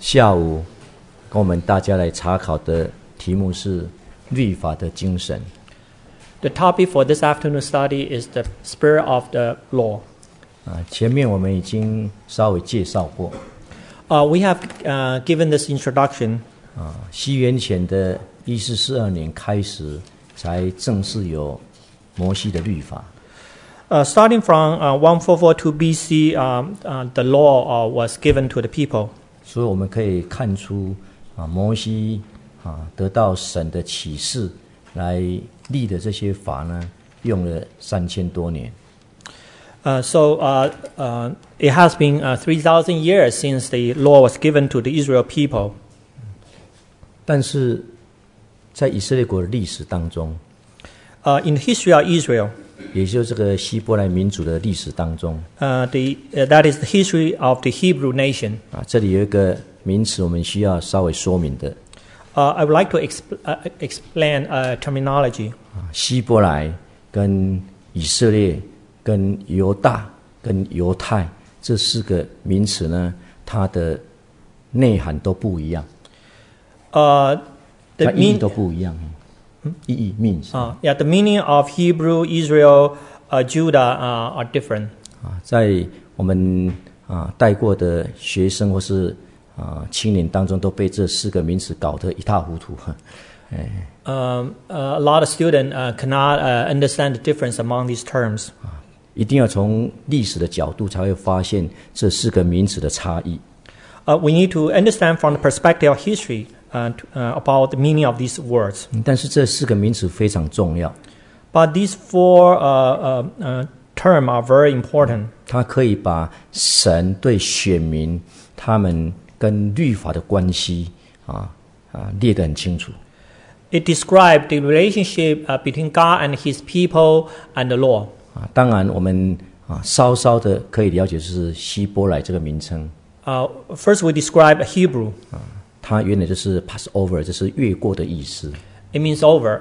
下午跟我们大家来查考的题目是律法的精神。 The topic for this afternoon study is the spirit of the law. 前面我们已经稍微介绍过。 We have given this introduction. 西元前的1442年开始，才正式有摩西的律法。 Starting from 1442 BC, the law was given to the people. 所以我们可以看出，摩西得到神的启示来立的这些法呢，用了3000多年。 So it has been 3,000 years since the law was given to the Israel people. 但是在以色列国的历史当中， in the history of Israel, 也就是这个希伯来民族的历史当中， that is the history of the Hebrew nation. 这里有一个名词我们需要稍微说明的。 I would like to explain terminology. 希伯来跟以色列跟犹大跟犹太这4个名词呢，它的内涵都不一样，它意义都不一样。意义 means. Yeah, the meaning of Hebrew, Israel, Judah are different. 在我们带过的学生或是青年当中，都被这4个名词搞得一塌糊涂。 A lot of students cannot understand the difference among these terms. 一定要从历史的角度才会发现这4个名词的差异。 We need to understand from the perspective of history about the meaning of these words. 但是这4个名词非常重要。 But these 4 terms are very important. 它可以把神对选民他们跟律法的关系列得很清楚。 It describes the relationship between God and His people and the law. 当然我们稍稍的可以了解就是希伯来这个名称。 First we describe Hebrew. 它原来就是 Passover， 就是越过的意思。 It means over.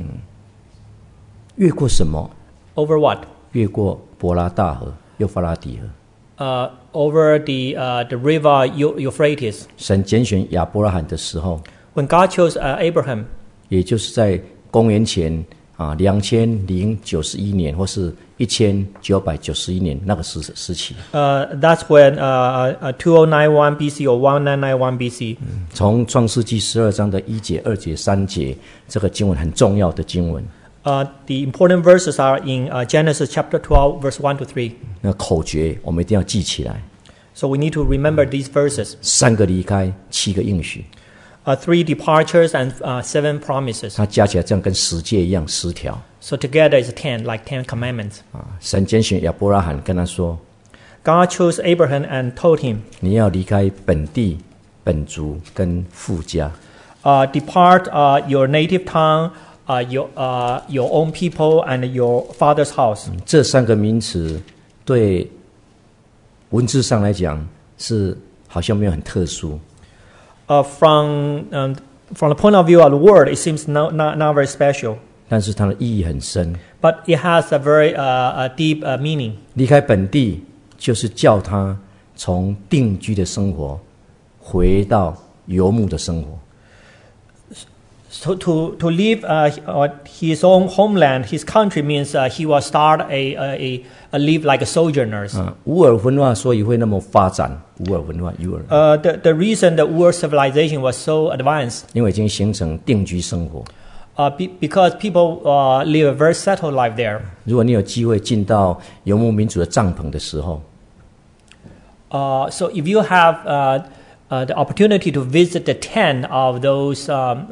越过什么？ Over what? 越过伯拉大河、幼发拉底河。 Over the river Euphrates. 神拣选亚伯拉罕的时候， When God chose Abraham, 也就是在公元前2091年或是1991年那个时期。 that's when 2091 BC or 1991 BC. 从创世纪12章的1节、2节、3节，这个经文很重要的经文。 The important verses are in Genesis chapter 12, verse 1 to 3. 那口诀我们一定要记起来。 So we need to remember these verses. 3个离开，7个应许。 3 departures and 7 promises. 它加起来这样跟10诫一样，10条。 So together is 10, like 10 commandments. 神拣选亚伯拉罕，跟他说 God chose Abraham and told him, 你要离开本地、本族跟父家。 depart your native tongue, your own people, and your father's house. 这3个名词对文字上来讲是好像没有很特殊。 From the point of view of the word, it seems not very special. 但是它的意义很深。 But it has a very deep meaning. 离开本地就是叫他从定居的生活回到游牧的生活。 So to leave his own homeland, his country, means he will start a live like a sojourners. 乌尔文化所以会那么发展，乌尔文化 the reason the Ur civilization was so advanced, 因为已经形成定居生活。 because people live a very settled life there. 如果你有机会进到游牧民族的帐篷的时候， So if you have the opportunity to visit the tent of those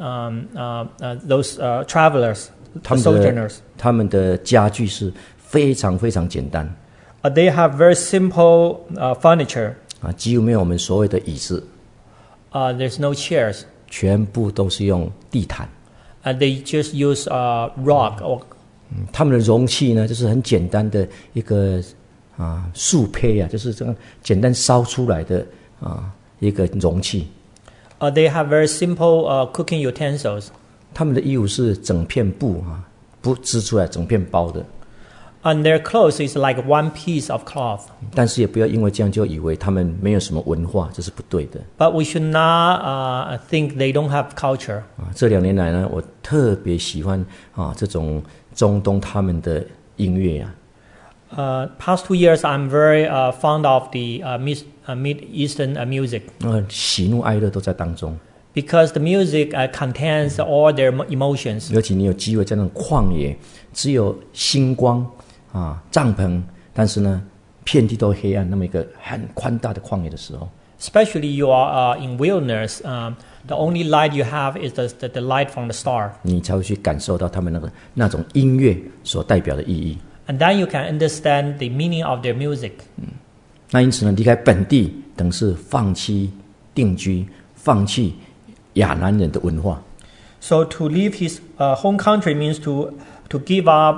travelers, the sojourners, 他们的家具是非常非常简单。 they have very simple furniture. 几乎没有我们所谓的椅子， There's no chairs. 全部都是用地毯。 They just use rock. Or 他们的容器呢，就是很简单的一个素胚就是这样简单烧出来的一个容器。 They have very simple cooking utensils. 他们的衣服是整片布织出来，整片包的。 And their clothes is like one piece of cloth. 但是也不要因为这样就以为他们没有什么文化，这是不对的。 But we should not think they don't have culture. 这2年来呢，我特别喜欢这种中东他们的音乐啊。 Past 2 years, I'm very fond of the Mid-Eastern music 喜怒哀乐都在当中。 because the music contains all their emotions. 尤其你有机会在那种旷野，只有星光帐篷，但是呢，遍地都黑暗，那么一个很宽大的旷野的时候， Especially you are in wilderness, the only light you have is the light from the star. 你才会去感受到他们那种音乐所代表的意义。 And then you can understand the meaning of their music. 那因此呢，离开本地等是放弃定居，放弃亚南人的文化。 So to leave his home country means to give up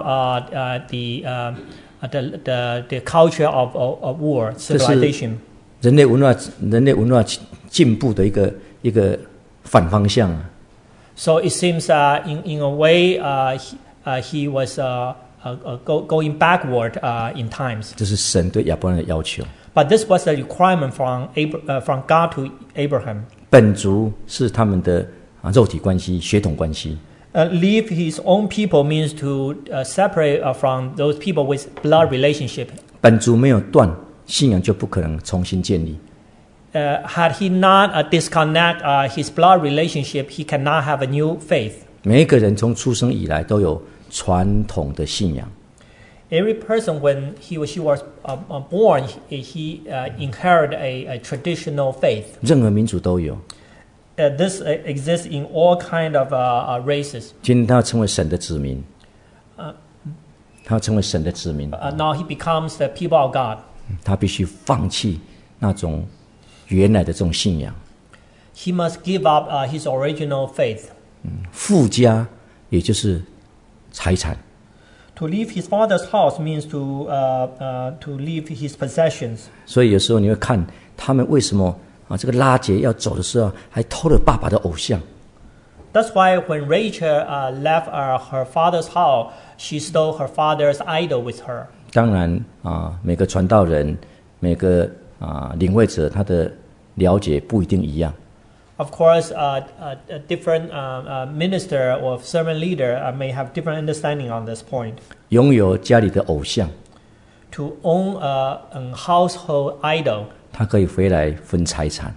the culture of war, civilization. 人类文化进步的一个反方向啊。 So it seems in a way he was going backward in times. 这是神对亚伯兰的要求。 But this was a requirement from God to Abraham. 本族是他们的肉体关系、血统关系。 Leave his own people means to separate from those people with blood relationship. 本族没有断，信仰就不可能重新建立。 Had he not disconnect his blood relationship, he cannot have a new faith. 每一个人从出生以来都有传统的信仰。 Every person, when he or she was born, he inherited a traditional faith. 任何民族都有。 This exists in all kind of races. 今天他要成为神的子民，他要成为神的子民， Now he becomes the people of God. 他必须放弃那种原来的这种信仰。 He must give up his original faith. 父家也就是财产。 To leave his father's house means to leave his possessions. 所以有时候你会看他们为什么这个拉结要走的时候还偷了爸爸的偶像。 That's why when Rachel left her father's house, she stole her father's idol with her. 当然每个传道人、每个领会者，他的了解不一定一样。 Of course, a different minister or sermon leader may have different understanding on this point. 拥有家里的偶像， To own a household idol, 他可以回来分财产。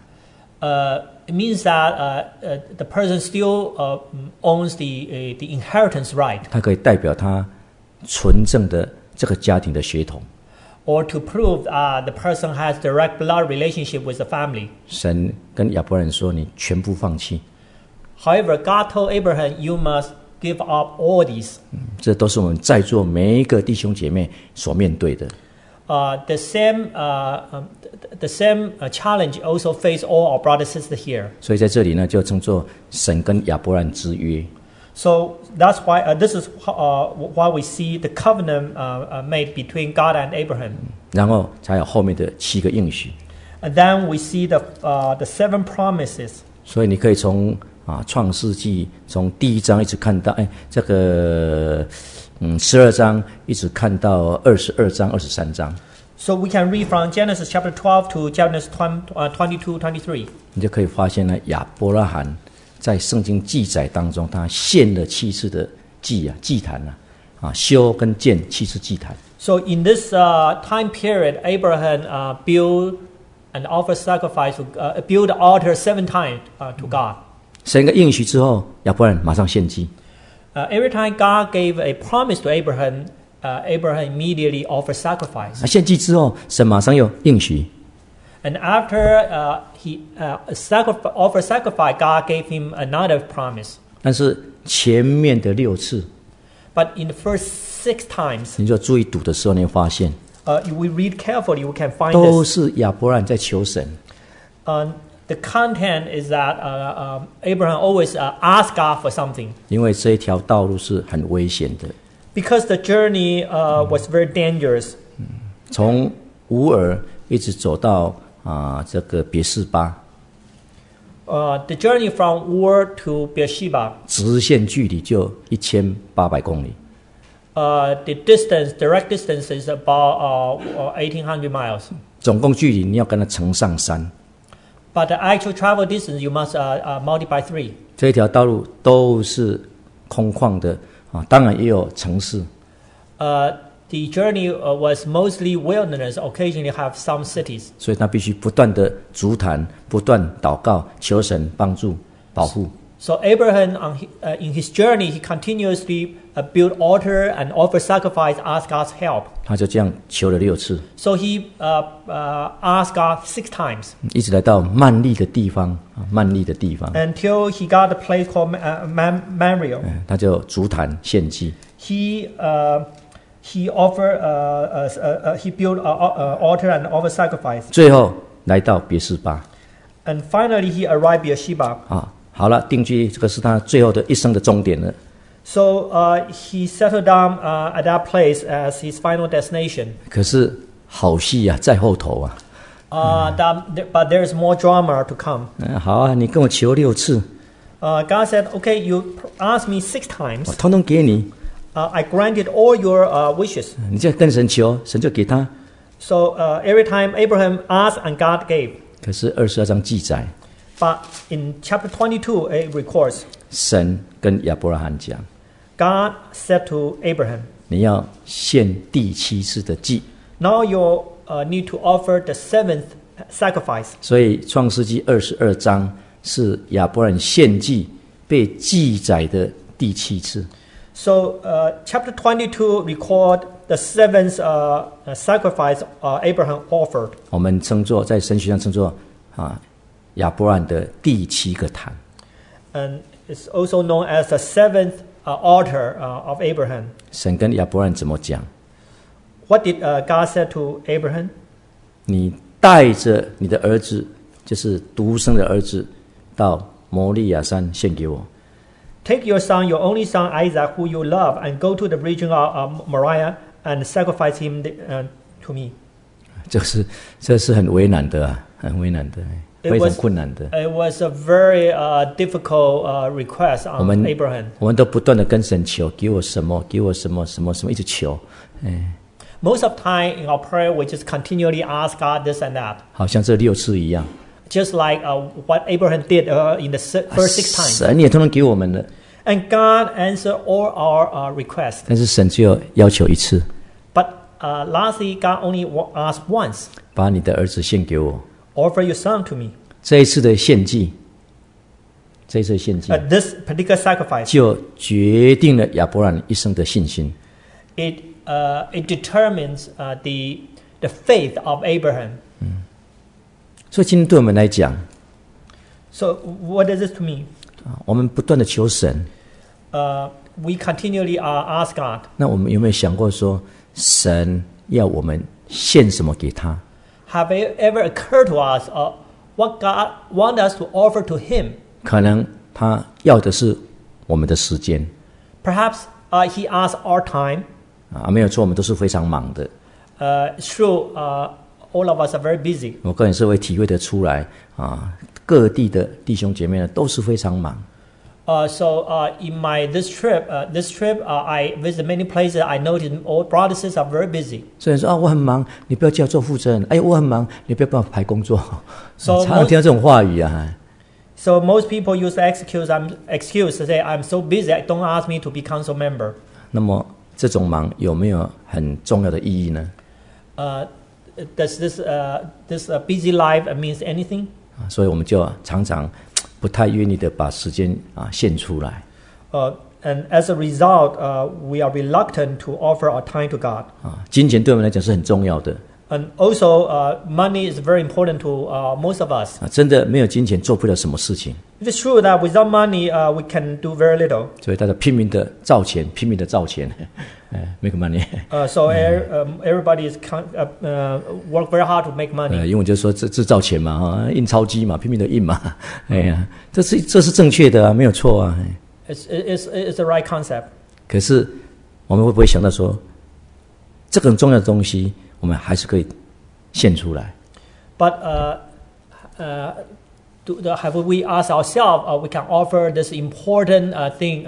it means that the person still owns the inheritance right, 他可以代表他纯正的这个家庭的血统。 or to prove the person has direct blood relationship with the family. 神跟亚伯兰说：“你全部放弃。” However, God told Abraham, "You must give up all these." 这都是我们在座每一个弟兄姐妹所面对的。 The same challenge also face all our brothers and sisters here. 所以在这里呢，就称作神跟亚伯兰之约。 So that's why this is why we see the covenant made between God and Abraham. 然后才有后面的7个应许。 And then we see the 7 promises. 所以你可以从创世纪从第1章一直看到这个12章一直看到22章23章。 So we can read from Genesis chapter 12 to Genesis 22, 23. 你就可以发现呢，亚伯拉罕在圣经记载当中，他献了7次的祭坛修跟建7次祭坛。 So in this time period, Abraham built and offered sacrifice, built the altar 7 times to God. 神一个应许之后，亚伯兰马上献祭。 Every time God gave a promise to Abraham, Abraham immediately offered sacrifice. 献祭之后，神马上又应许。 And after he offered sacrifice, God gave him another promise. 但是前面的6次， But in the first 6 times, 你就注意读的时候，你会发现 if we read carefully, we can find 都 this. 是亚伯兰在求神。 The content is that Abraham always asked God for something 因为这一条道路是很危险的， because the journey was very dangerous. 从乌尔一直走到这个别是巴， The journey from Ur to Beersheba, 直线距离就1800公里。 The direct distance is about 1,800 miles. 总共距离你要跟它乘上3。 But the actual travel distance you must multiply 3. 这一条道路都是空旷的啊，当然也有城市。 The journey was mostly wilderness. Occasionally have some cities. 所以他必须不断的足坛，不断祷告，求神帮助保护。 So Abraham, in his journey, he continuously built altar and offer sacrifice, ask God's help. 他就这样求了6次， So he asked God 6 times 一直来到曼利的地方啊，曼利的地方， until he got a place called Mamre. 他就足坛献祭。 He offered he built an altar and offered sacrifice. 最后来到别是巴 And finally, he arrived Beersheba. 啊，好了，定居这个是他最后的一生的终点了。 So he settled down at that place as his final destination. 可是好戏啊，在后头啊。 But there is more drama to come. 好啊，你跟我求6次， God said, "Okay, you asked me 6 times. 我通通给你。 I granted all your wishes." 你再跟神求，神就给他。 So every time Abraham asked and God gave. 可是22章记载， But in chapter 22, it records, 神跟亚伯拉罕讲， God said to Abraham, 你要献第7次的祭。 "Now you need to offer the 7th sacrifice." 所以创世纪22章是亚伯兰献祭被记载的第7次。 So chapter 22 record the 7th sacrifice Abraham offered. 我们称作在神学上称作亚伯兰的第7个坛。 And it's also known as the 7th altar of Abraham. 神跟亚伯兰怎么讲？ What did God say to Abraham? 你带着你的儿子，就是独生的儿子，到摩利亚山献给我。 Take your son, your only son Isaac, who you love, and go to the region of Moriah and sacrifice him to me. 这是很为难的啊，很为难的，非常困难的。 It was a very difficult request on Abraham. 我们都不断的跟神求，给我什么，给我什么，什么什么，一直求。 Most of the time in our prayer, we just continually ask God this and that. 好像这6次一样。 Just like what Abraham did in the first 6 times. 神也通通给我们了， And God answered all our requests. 但是神只有要求1次， But lastly, God only asked once, 把你的儿子献给我。 offer your son to me. 这一次的献祭，这一次的献祭 This particular sacrifice, 就决定了亚伯兰一生的信心。 it determines the faith of Abraham. 所以今天对我们来讲， So what is this to me? 我们不断的求神， We continually ask God. 那我们有没有想过说，神要我们献什么给他？ Have it ever occurred to us what God wants us to offer to Him? 可能他要的是我们的时间 Perhaps He asks our time. 没有错，我们都是非常忙的。 It's true, all of us are very busy. 我个人是会体会得出来各地的弟兄姐妹呢都是非常忙。 So in this trip, I visit many places. I noticed all brothers and sisters are very busy. 所以说我很忙，你不要叫我做负责人。哎，我很忙，你不要帮我排工作。 So 常常听到这种话语啊。 So most people use the excuse to say, "I'm so busy. Don't ask me to be council member." 那么这种忙有没有很重要的意义呢？ Does this busy life means anything? 所以我们就常常不太愿意的把时间献出来。 And as a result, we are reluctant to offer our time to God. 金钱对我们来讲是很重要的。 And also, money is very important to most of us. 真的没有金钱做不了什么事情。 It is true that without money, we can do very little. 所以大家拼命的造钱，拼命的造钱，make money。 So everybody is work very hard to make money. 英文就说制造钱嘛，印钞机嘛，拼命的印嘛。哎呀，这是正确的啊，没有错啊。 It's the right concept. 可是我们会不会想到说，这个很重要的东西，我们还是可以献出来？ But have we asked ourselves, we can offer this important thing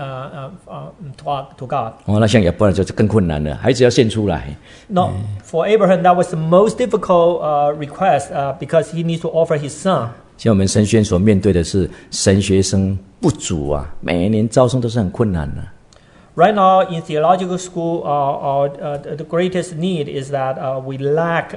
to God? 那像亚伯兰就更困难了，孩子要献出来。 No, for Abraham, that was the most difficult request because he needs to offer his son. 像我们神学院所面对的是神学生不足啊，每一年招生都是很困难的。 Right now, in theological school, the greatest need is that we lack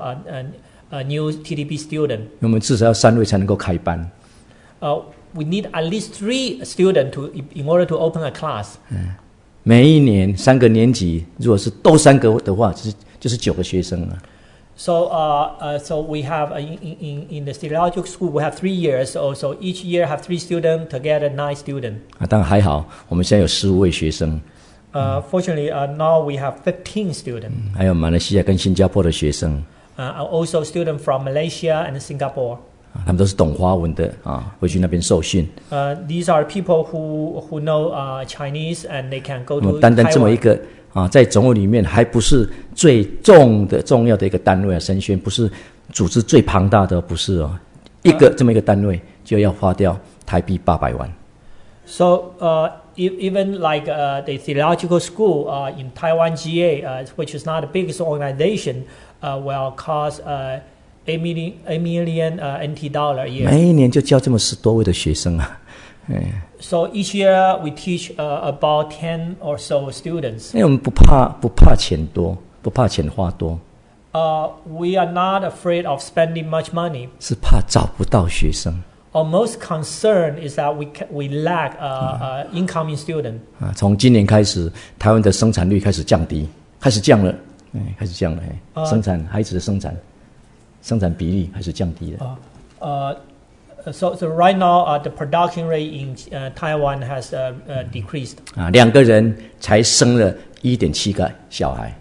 a new TDP student. 我们至少要3位才能够开班。 We need at least 3 students in order to open a class. 每一年3个年级，如果是都3个的话，就是9个学生了。 So we have in the theological school we have 3 years. So each year have 3 students, together 9 students. 当然还好，我们现在有15位学生。 Fortunately, now we have 15 students. 还有马来西亚跟新加坡的学生。 Also students from Malaysia and Singapore. 他们都是懂华文的啊，会去那边受训。 These are people who know Chinese and they can go to 单单这么一个在总务里面还不是最重要的一个单位啊，神学院不是组织最庞大的，不是哦，这么一个单位就要花掉台币800万。 So even like the theological school in Taiwan GA, which is not the biggest organization, will cost $8 million NT dollar a year. 每一年就教这么10多位的学生啊。 So each year we teach about 10 or so students. 因为我们不怕钱多，不怕钱花多。 We are not afraid of spending much money. 是怕找不到学生。 Our most concern is that we lack incoming student. 从今年开始，台湾的生产率开始降低，开始降了，生产孩子的生产比例开始降低了。 So right now, the production rate in Taiwan has decreased. 2个人才生了1.7个小孩。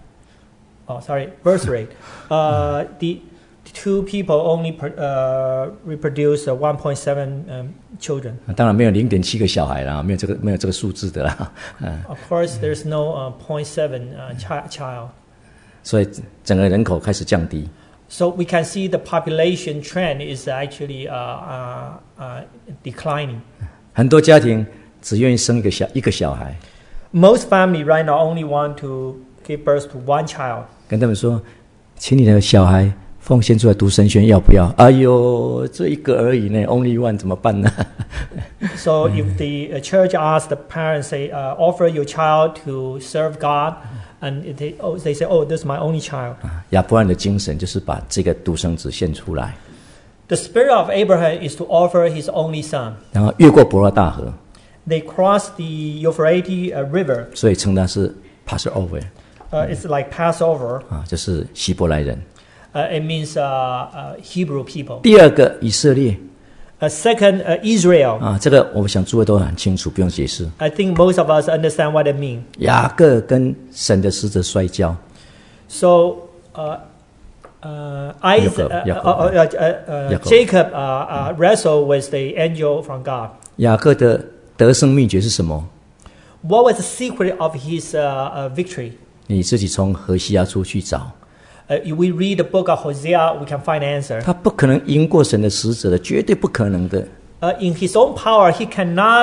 Birth rate. The 2 people only reproduce 1.7 children. 当然没有0.7个小孩啦，没有这个数字的啦。 Of course, there's no 0.7 child. 所以整个人口开始降低。 So we can see the population trend is actually declining. 很多家庭只愿意生一个小孩。 Most family right now only want to give birth to 1 child. 跟他们说，请你的小孩奉献出来读神学院，要不要？哎呦，这一个而已呢 ，only one 怎么办呢？ So if the church asks the parents, say, offer your child to serve God. And they say, "Oh, this is my only child." 亚伯兰的精神就是把这个独生子献出来。 The spirit of Abraham is to offer his only son. 然后越过伯拉大河。 They crossed the Euphrates River. 所以称它是 Passover. It's like Passover. 就是希伯来人。 It means Hebrew people. 第二个以色列。 Second, Israel. 这个我想诸位都很清楚，不用解释。 I think most of us understand what it means. 雅各跟神的使者摔跤。 So, Jacob wrestled with the angel from God. 雅各的得胜秘诀是什么？ What was the secret of his victory? 你自己从何西阿书去找。 If we read the book of Hosea, we can find an answer. 他不可能赢过神的使者的，绝对不可能的。 In his own power, he cannot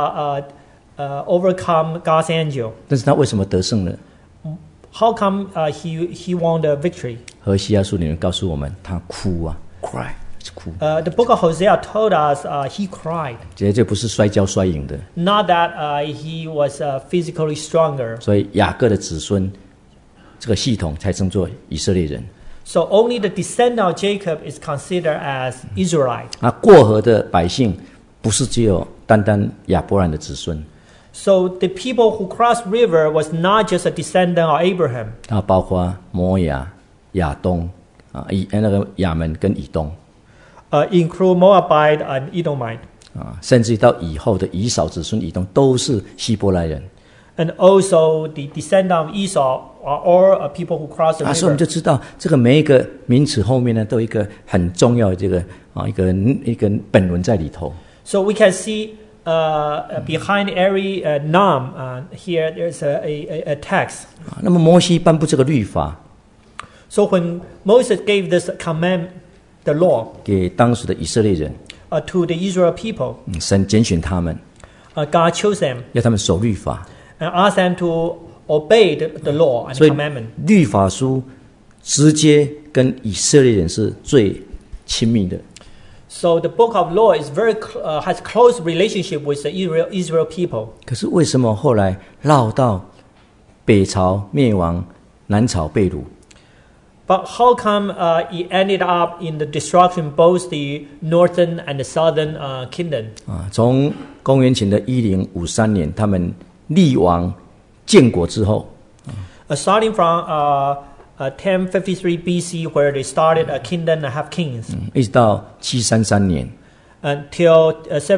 overcome God's angel. 但是他为什么得胜了？ How come he won the victory? 何西阿书里面告诉我们，他哭啊 ，cry， 哭。 The book of Hosea told us he cried. 这不是摔跤摔赢的。 Not that he was physically stronger. 所以雅各的子孙。这个系统才称作以色列人。 So only the descendant of Jacob is considered as Israelite. 过河的百姓不是只有单单亚伯兰的子孙。 So the people who crossed river was not just a descendant of Abraham. 它包括摩亚、亚东那个亚门跟以东。 Include Moabite and Edomite. 甚至到以后的以扫子孙以东都是希伯来人。 And also the descendant of Esau are all people who cross the river. 所以我们就知道，这个每一个名词后面呢，都有一个很重要的这个一个本文在里头。 So we can see behind every noun here there's a text. 那么摩西颁布这个律法。 So when Moses gave this command, the law, 给当时的以色列人。 to the Israel people. 神拣选他们， God chose them 要他们守律法。 and asked them to obey the law and 所 the 以 commandment. 律法书直接跟以色列人是最亲密的。 So the book of law is has close relationship with the Israel people. 可是为什么后来绕到北朝灭亡，南朝被掳？ But how come it ended up in the destruction both the northern and the southern kingdom? 从公元前的1053年，他们立王建国之后， Starting from 1053 BC, where they started a kingdom and have kings, 一直到733年， until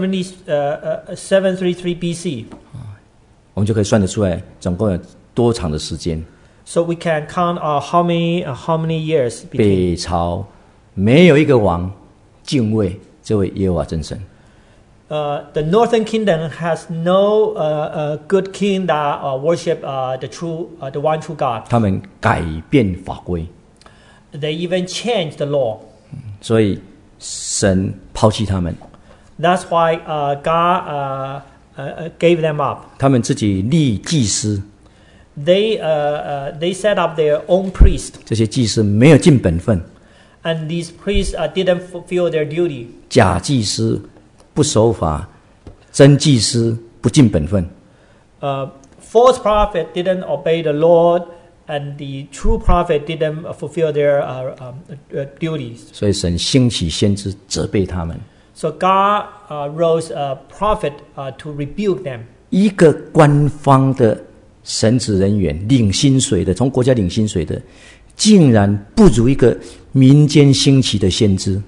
733 BC. 我们就可以算得出来，总共有多长的时间。 So we can count how many years between. 北朝没有一个王敬畏这位耶和华真神， The northern kingdom has no good king that worship the one true God. 他们改变法规， They even changed the law. 所以神抛弃他们， That's why God gave them up. 他们自己立祭司， They set up their own priest, 这些祭司没有尽本分， and these priests didn't fulfill their duty. 假祭司不守法，真祭司不尽本分。 False prophet didn't obey the Lord, and the true prophet didn't fulfill their duties. 所以神兴起先知责备他们。 So God rose a prophet to rebuke them. 一个官方的神职人员领薪水的，从国家领薪水的，竟然不如一个民间兴起的先知。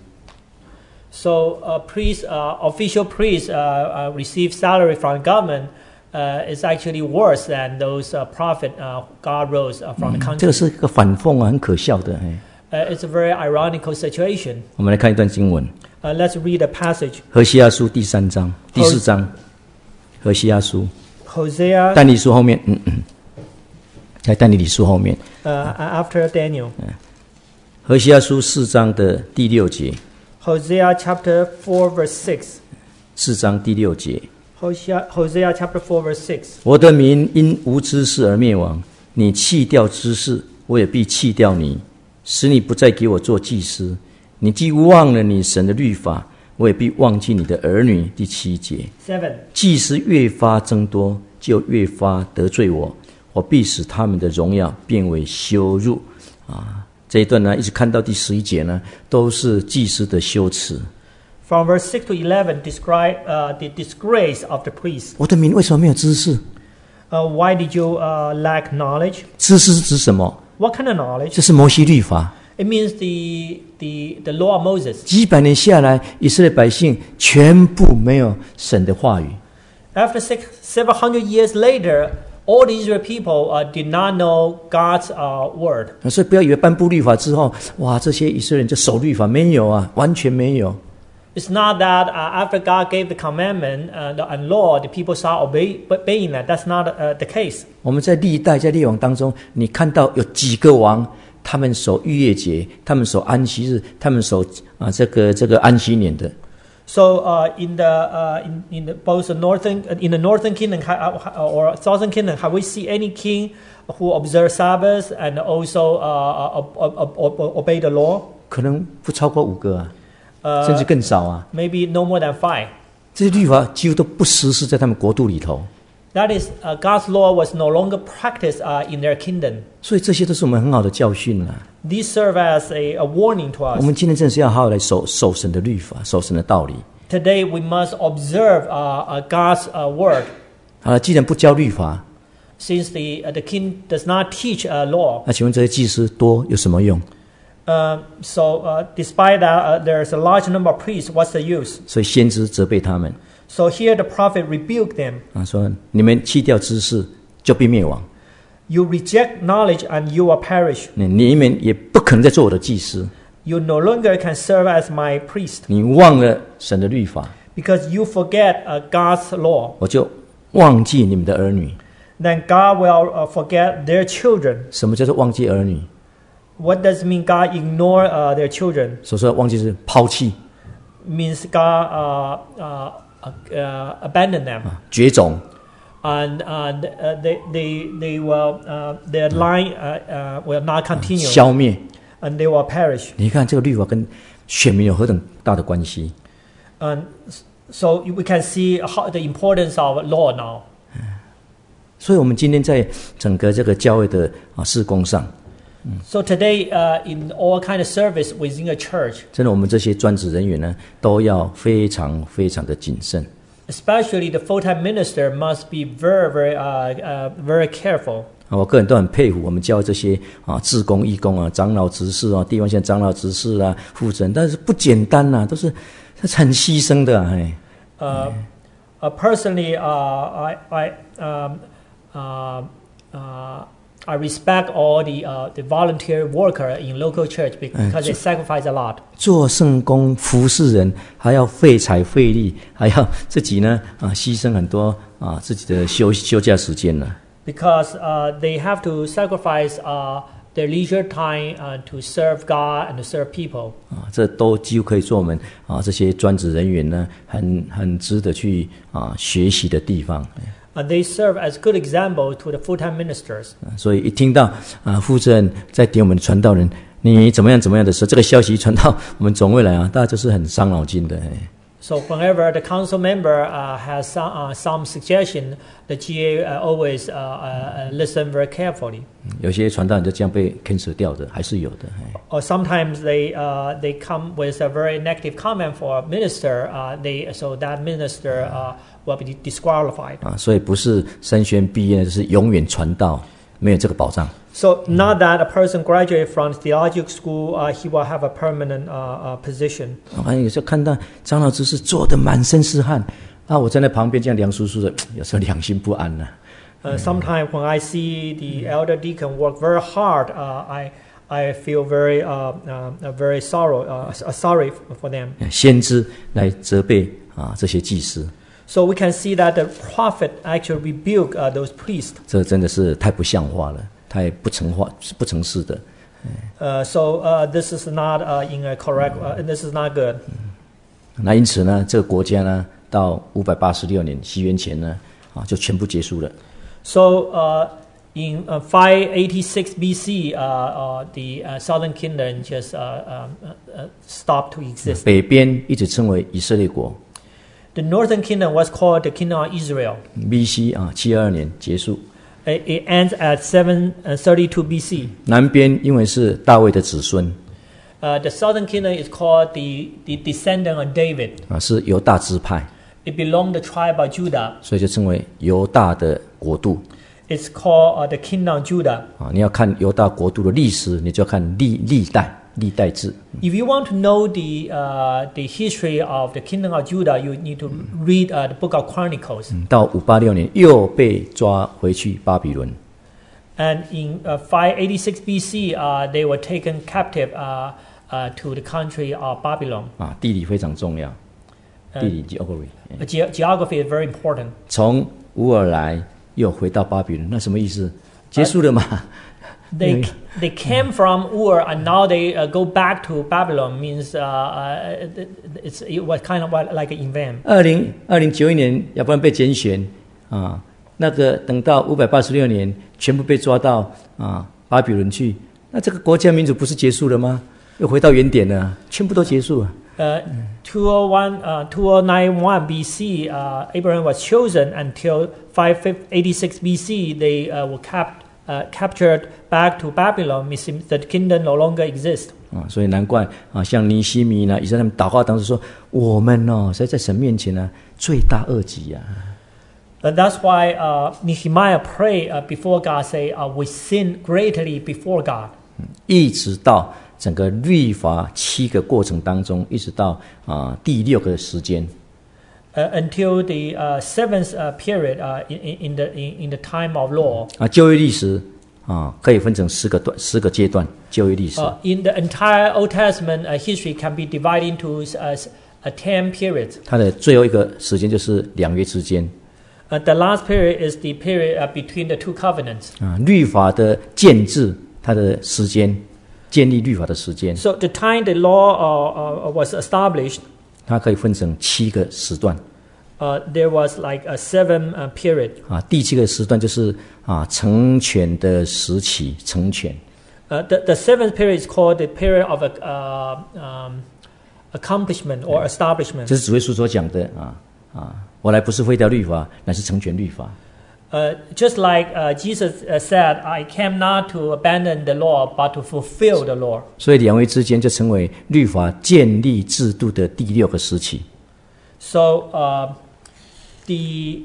So official priests receive salary from government is actually worse than those prophet God rose from the 这个 country. 是一个反讽啊，很可笑的。 It's a very ironical situation. 我们来看一段经文， Let's read a passage. 何西阿书第4章，何西阿书， Hosea 但以理书后面，在但以理书后面， after Daniel. 何西阿书4章的第6节， Hosea chapter 4 verse 6. 4章第6节， Hosea chapter 4 verse 6. 我的民因无知识而灭亡，你弃掉知识，我也必弃掉你，使你不再给我做祭司。你既忘了你神的律法，我也必忘记你的儿女。第7节， 7. 祭司越发增多，就越发得罪我，我必使他们的荣耀变为羞辱。这一段呢，一直看到第11节呢，都是祭司的羞耻。 From verse 6 to 11 describe the disgrace of the priests. 我的民为什么没有知识？ Why did you lack knowledge? 知识是指什么？ What kind of knowledge? 这是摩西律法。 It means the law of Moses. 几百年下来，以色列百姓全部没有神的话语。 After several hundred years later, all the Israel people did not know God's word. 所以不要以为颁布律法之后，哇，这些以色列人就守律法，没有啊，完全没有。 It's not that after God gave the commandment and law, the people start obeying that. That's not the case. 我们在历代在列王当中，你看到有几个王，他们守逾越节，他们守安息日，他们守这个安息年的。 So in the both the northern kingdom or southern kingdom, have we seen any king who observe Sabbath and also obey the law? 可能不超过5个啊，甚至更少啊。 Maybe no more than 5. 这些律法几乎都不实施在他们国度里头， That is, God's law was no longer practiced in their kingdom. 所以这些都是我们很好的教训啊。 These serve as a warning to 我 us. 们今天真是要好好来守神的律法，守神的道理。 Today we must observe God's word. 好了，既然不教律法， Since the king does not teach law, 那请问这些祭司多有什么用？ despite that there's a large number of priests, what's the use? 所以先知责备他们 So here the prophet rebuked them. 说你们弃掉知识，就必灭亡。 You reject knowledge and you will perish. 你们也不可能再做我的祭司。 You no longer can serve as my priest 你忘了神的律法， because you forget God's law. 我就忘记你们的儿女。 Then God will forget their children. 什么叫做忘记儿女？ What does it mean God ignore their children? 所说的忘记是抛弃。 means God abandoned them, 绝种。 and they will their line will not continue, 消灭。 and they will perish. 你看这个律法跟选民有何等大的关系？ And so we can see how the importance of law now. 所以我们今天在整个这个教会的事工上， So today, in all kind of service within a church, 真的我们这些专职人员呢，都要非常非常的谨慎。 especially the full-time minister, must be very careful. 我个人都很佩服我们教会这些志工、义工长老、执事地方县长老、执事负责人，但是不简单都是很牺牲的 Personally, I respect all the volunteer worker in local church because they sacrifice a lot. 做圣工、服侍人，还要费财费力，还要自己呢牺牲很多自己的休假时间呢。 Because they have to sacrifice their leisure time to serve God and to serve people. 这都几乎可以做我们这些专职人员呢，很值得去学习的地方。 And they serve as good example to the full-time ministers. 所以一听到负责人在点我们的传道人，你怎么样的时候，这个消息传到我们总会来大家就是很伤脑筋的。 So whenever the council member has some suggestion, the GA always listen very carefully. 有些传道人就这样被 cancel 掉的，还是有的。 Or sometimes they come with a very negative comment for a minister. So that minister will be disqualified. 所以不是神学院毕业就是永远传道，没有这个保障。 So not that a person graduated from theological school, he will have a permanent position. 我有时候看到长老执事做得满身是汗，我站在旁边这样凉飕飕的，有时候良心不安。 Sometimes when I see the elder deacon work very hard, I feel very sorry for them. 先知来责备这些祭司， So we can see that the prophet actually rebuked those priests. 这真的是太不像话了，太不诚实的。 So this is not in a correct. This is not good. 那因此呢，这个国家呢，到586年西元前呢，就全部结束了。 So in 586 BC, the southern kingdom just stopped to exist. 北边一直称为以色列国。 The northern kingdom was called the Kingdom of Israel. BC 722年结束。 It ends at 732 BC. 南边因为是大卫的子孙， The southern kingdom is called the descendant of David. 是犹大支派， It belonged to the tribe of Judah. 所以就称为犹大的国度。 It's called the Kingdom of Judah. 你要看犹大国度的历史，你就要看历代志。 If you want to know the history of the Kingdom of Judah, you need to read the Book of Chronicles. 到586年又被抓回去巴比伦。 And in 586 BC, they were taken captive to the country of Babylon. 地理非常重要，地理 geography。 Geography is very important. 从乌尔来又回到巴比伦，那什么意思？结束了嘛？ They came from Ur and now they go back to Babylon. Means it was kind of like an event. 2091年亚伯兰被拣选那个等到586年全部被抓到巴比伦去，那这个国家民主不是结束了吗？又回到原点了，全部都结束了。 2091 BC, Abraham was chosen until 586 BC. They were captured back to Babylon. Means the kingdom no longer exists. 所以难怪像尼希米以色列他们祷告当时说，我们在神面前罪大恶极啊。 And that's why Nehemiah prayed before God, say, "We sin greatly before God." 一直到整个律法7个过程当中，一直到第6个时间。 Until the seventh period in the time of law. 旧约历史可以分成10个阶段。旧约历史。 In the entire Old Testament history can be divided into 10 periods. 它的最后一个时间就是2约之间。 The last period is the period between the two covenants. 律法的建制，它的时间，建立律法的时间。 So the time the law was established. 它可以分成7个时段。 There was like a 7 period. 第7个时段就是成全的时期，成全。 The 7th period is called the period of accomplishment or establishment. 这是主耶稣所讲的我来不是废掉律法，乃是成全律法。 Just like Jesus said, I came not to abandon the law, but to fulfill the law. 所以两位之间就成为律法建立制度的第6个时期。 So the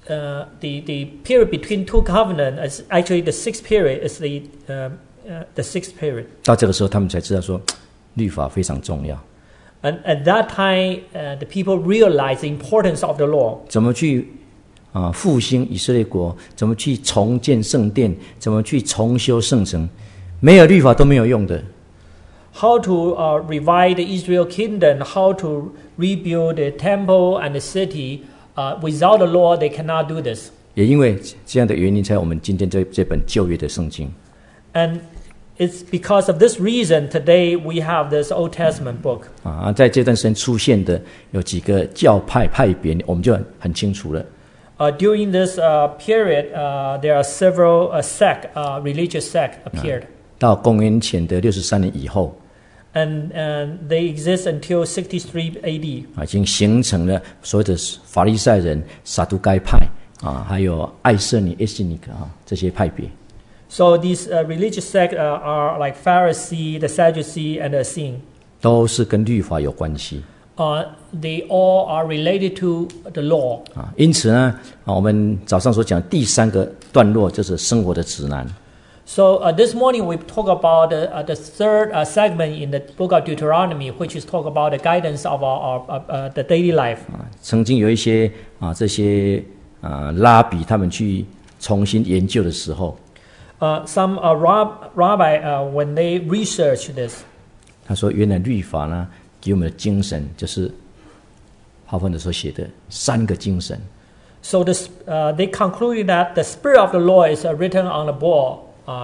period between two covenants is actually the 6th period. Is the 6th period. 到这个时候，他们才知道说，律法非常重要。 And at that time, the people realized the importance of the law. 怎么去复兴以色列国？怎么去重建圣殿？怎么去重修圣城？没有律法都没有用的。 How to revive the Israel kingdom? How to rebuild the temple and the city? Without the law, they cannot do this. 也因为这样的原因，才有我们今天这本旧约的圣经。 And it's because of this reason today we have this Old Testament book. 在这段时间出现的有几个教派派别，我们就很清楚了。 During this period, there are several religious sects appeared. 到公元前的63年以后。 And they exist until 63 AD. 已经形成了所谓的法利赛人、撒都该派还有爱色尼 （Essenic） 这些派别。 So these religious sects are like Pharisee, the Sadducee, and the Essene. 都是跟律法有关系。 They all are related to the law. 因此呢，我们早上所讲第3个段落就是生活的指南。 So this morning we talk about the third segment in the book of Deuteronomy, which is talk about the guidance of our the daily life. 曾经有一些这些拉比他们去重新研究的时候 ，some rabbi when they research this, 他说原来律法呢给我们的精神就是浩芬的所写的3个精神。 So they concluded that the spirit of the law is written on the wall.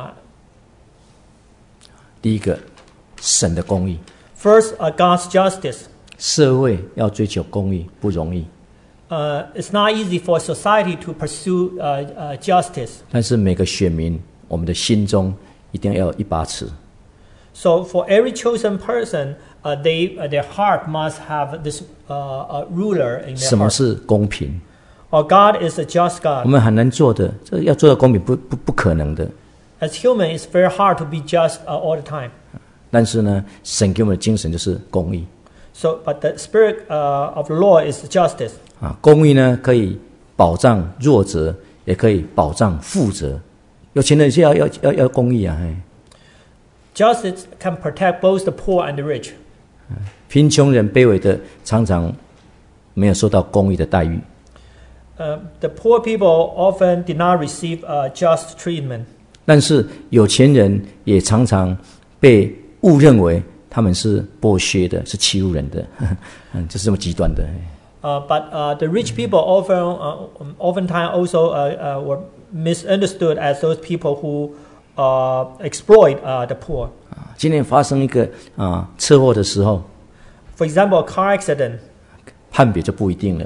第一个，神的公义。 First, God's justice. 社会要追求公义不容易。 It's not easy for society to pursue justice. 但是每个选民，我们的心中一定要有一把尺。 So for every chosen person, their heart must have this ruler in their heart. 什么是公平？ God is a just God. 我们很难做的，这要做到公平不可能的。 As human, it's very hard to be just all the time. 但是呢，神给我们的精神就是公义。 So, but the spirit of the law is justice. 公义呢可以保障弱者，也可以保障富者。有钱人是要公义啊。 Justice can protect both the poor and the rich. 贫穷人、卑微的常常没有受到公义的待遇。 The poor people often did not receive just treatment. 但是有钱人也常常被误认为他们是剥削的，是欺负人的，就是这么极端的。 But the rich people oftentimes also were misunderstood as those people who exploit the poor. 今天发生一个车祸的时候 ，For example, a car accident. 判别就不一定了。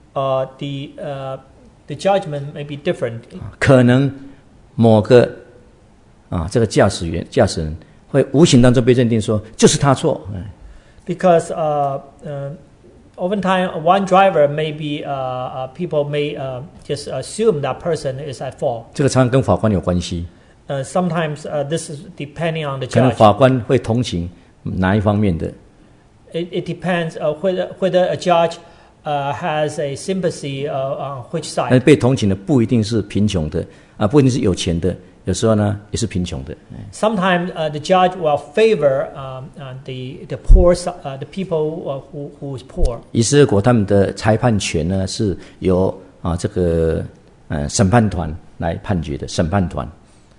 The judgment may be different. 可能某个这个驾驶人会无形当中被认定说就是他错。 Because oftentimes one driver may be people may just assume that person is at fault. 这个常常跟法官有关系。 Sometimes this is depending on the judge. 可能法官会同情哪一方面的。 It depends whether a judge has a sympathy on which side. 但被同情的不一定是贫穷的不一定是有钱的，有时候呢也是贫穷的。 Sometimes the judge will favor the poor, the people who is poor. 以色列国他们的裁判权呢是由这个审判团来判决的，审判团。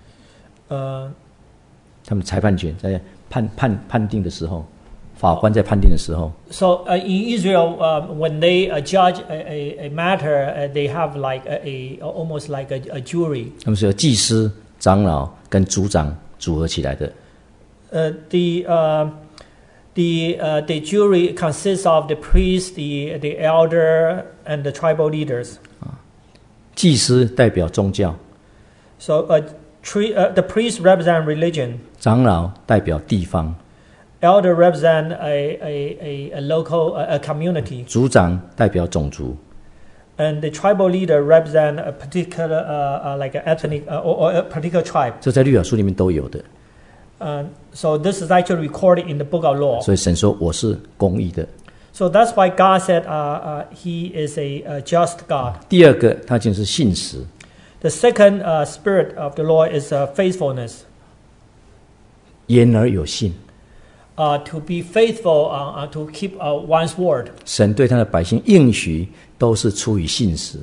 他们裁判权在判定的时候，法官在判定的时候。 So in Israel, when they judge a matter, they have like almost like a jury. 他们是由祭司、长老跟族长组合起来的。 The jury consists of the priest, the elder, and the tribal leaders. 祭司代表宗教， So the priest represent religion. 长老代表地方， Elder represent a local community, 族长代表种族。 and the tribal leader represent a particular like an ethnic or a particular tribe. 这在律法书里面都有的， So this is actually recorded in the book of law. 所以神说我是公义的。 So that's why God said He is a just God. 第二个，他就是信实， The second spirit of the Lord is faithfulness. 言而有信。 To be faithful, to keep one's word. 神对他的百姓应许都是出于信实。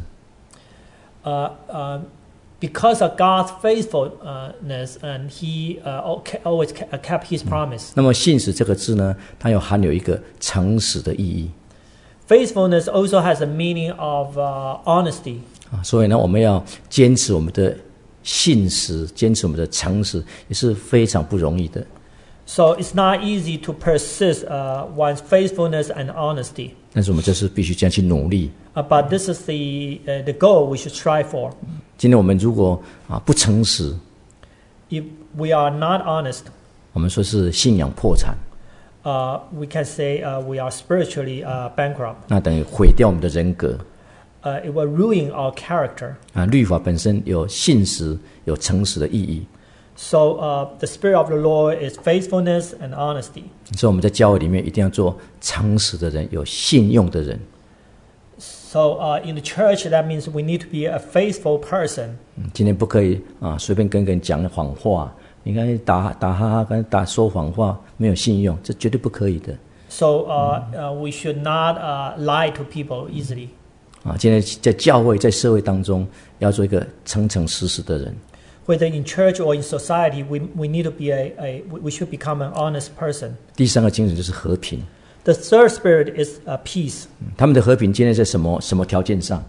Because of God's faithfulness, and He always kept His promise. 那么信实这个字呢，它又含有一个诚实的意义 Faithfulness also has a meaning of honesty. 啊，所以呢，我们要坚持我们的信实，坚持我们的诚实，也是非常不容易的。 So it's not easy to persist one's faithfulness and honesty. 但是我们就是必须这样去努力。 But this is the goal we should strive for. 今天我们如果不诚实， If we are not honest, 我们说是信仰破产， we can say we are spiritually bankrupt. 那等于毁掉我们的人格。 It will ruin our character. 律法本身有信实、有诚实的意义， So the spirit of the Lord is faithfulness and honesty. 所以我们在教会里面一定要做诚实的人，有信用的人。 So in the church, that means we need to be a faithful person. 今天不可以随便跟人讲谎话，你看打哈哈跟说谎话，没有信用，这绝对不可以的。 So we should not lie to people easily. 今天在教会、在社会当中，要做一个诚诚实实的人。 Whether in church or in society, we need to be we should become an honest person. 第三个精神就是和平。 The third spirit is peace. 他们的和平建立在什么条件上？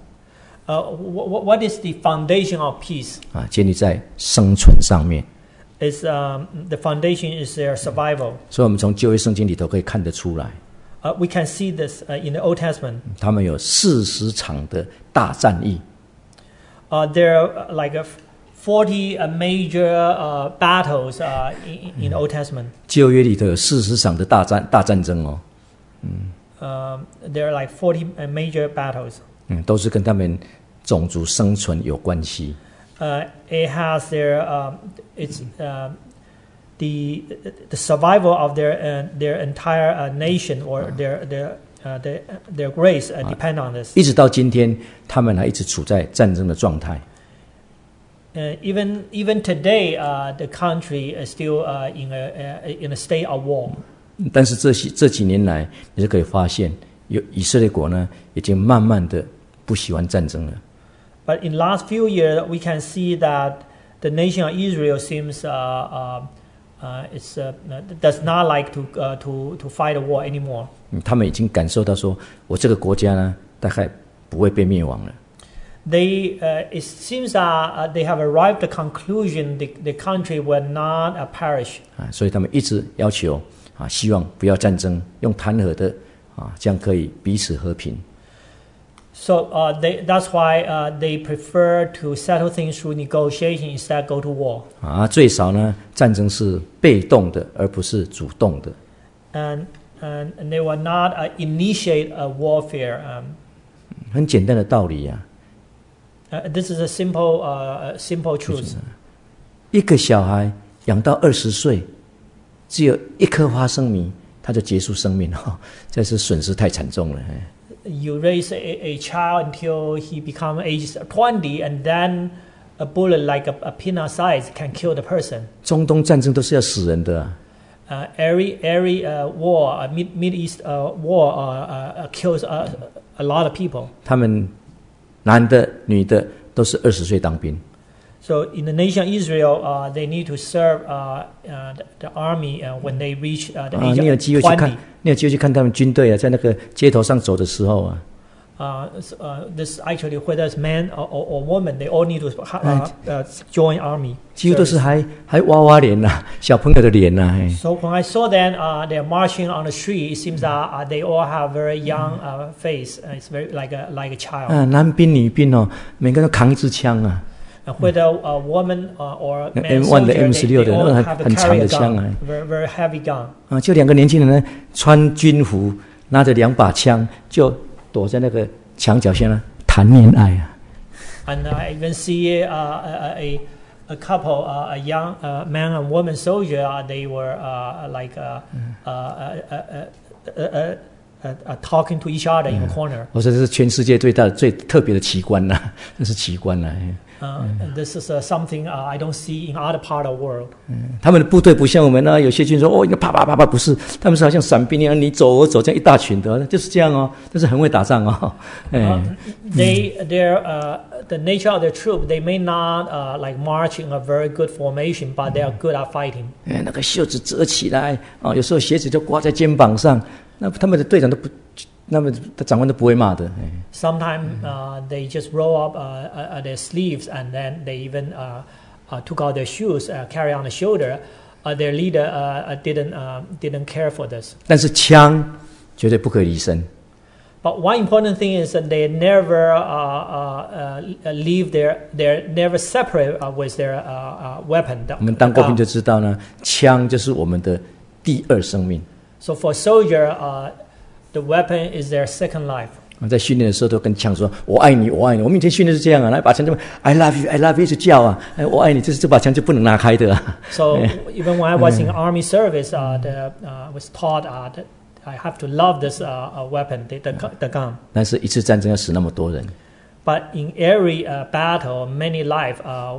What is the foundation of peace? 建立在生存上面。 Is the foundation is their survival. 所以我们从旧约圣经里头可以看得出来， We can see this in the Old Testament. 他们有40场的大战役。 There are like 40 major battles in the Old Testament. 旧约里头有40场的大战争哦。 There are like 40 major battles. 都是跟他们种族生存有关系。 It has it's the survival of their entire nation or their race depend on this. 一直到今天，他们还一直处在战争的状态。 Even today, the country is still in a state of war. 但是这几年来，你就可以发现，以色列国呢，已经慢慢的不喜欢战争了。 But in last few years, we can see that the nation of Israel seems does not like to fight a war anymore. 他们已经感受到说，我这个国家呢，大概不会被灭亡了。 It seems that they have arrived at the conclusion the country will not perish. 所以他们一直要求希望不要战争，用谈和的这样可以彼此和平。 So that's why they prefer to settle things through negotiation instead go to war. 最少呢，战争是被动的，而不是主动的。 And they will not initiate a warfare. 很简单的道理呀。 This is a simple truth. 一个小孩养到20岁，只有一颗花生米，他就结束生命了，这是损失太惨重了。 You raise a child until he becomes age 20, and then a bullet like a peanut size can kill the person. 中东战争都是要死人的。 Every war, Mid East war kills a lot of people. 他们男的、女的都是20岁当兵。 So in the nation of Israel, they need to serve the army when they reach the age 你有 of 机会去看， 20. 你有机会去看他们军队在那个街头上走的时候 This actually whether it's man or woman, they all need to join army. 几乎都是还娃娃脸呐、小朋友的脸呐、 So when I saw them, they're marching on the street. It seems that they all have very young face. It's very like a child. 男兵女兵哦，每个人都扛一支枪啊。 Whether a woman or man M1 的 soldier, M16 的 they all 那 have to 很长 carry 的 a 枪啊 gun, very heavy gun. 啊，就2个年轻人呢，穿军服，拿着2把枪，就躲在那个墙角下呢谈恋爱啊。 And I even see a couple, a young man and woman soldier. They were talking to each other in a corner. 我说这是全世界最大的、最特别的奇观呐、这是奇观呐、 This is something I don't see in other part of the world. 他们的部队不像我们有些军说哦，啪啪啪啪，不是，他们是好像伞兵一样，你走我走，这样一大群的，就是这样哦，但是很会打仗哦。 The nature of the troop, they may not like march in a very good formation, but they are good at fighting. 那个袖子折起来哦，有时候鞋子就挂在肩膀上，那他们的队长都不。那么长官都不会骂的。 Sometimes they just roll up their sleeves, and then they even took out their shoes, carry on the shoulder. Their leader didn't care for this. 但是枪绝对不可以离身。 But one important thing is that they never leave never separate with their weapon. 我们当过兵就知道呢，枪就是我们的第二生命。 So for soldier, the weapon is their second life. 在训练的时候都跟枪说：“我爱你，我爱你。”我们以前训练是这样啊，来把枪就 I love you, I love you 一直叫啊，我爱你，这把枪就不能拿开的啊。 So even when I was in army service, was taught that I have to love this weapon, the gun. 但是一次战争要死那么多人。 But in every battle, many lives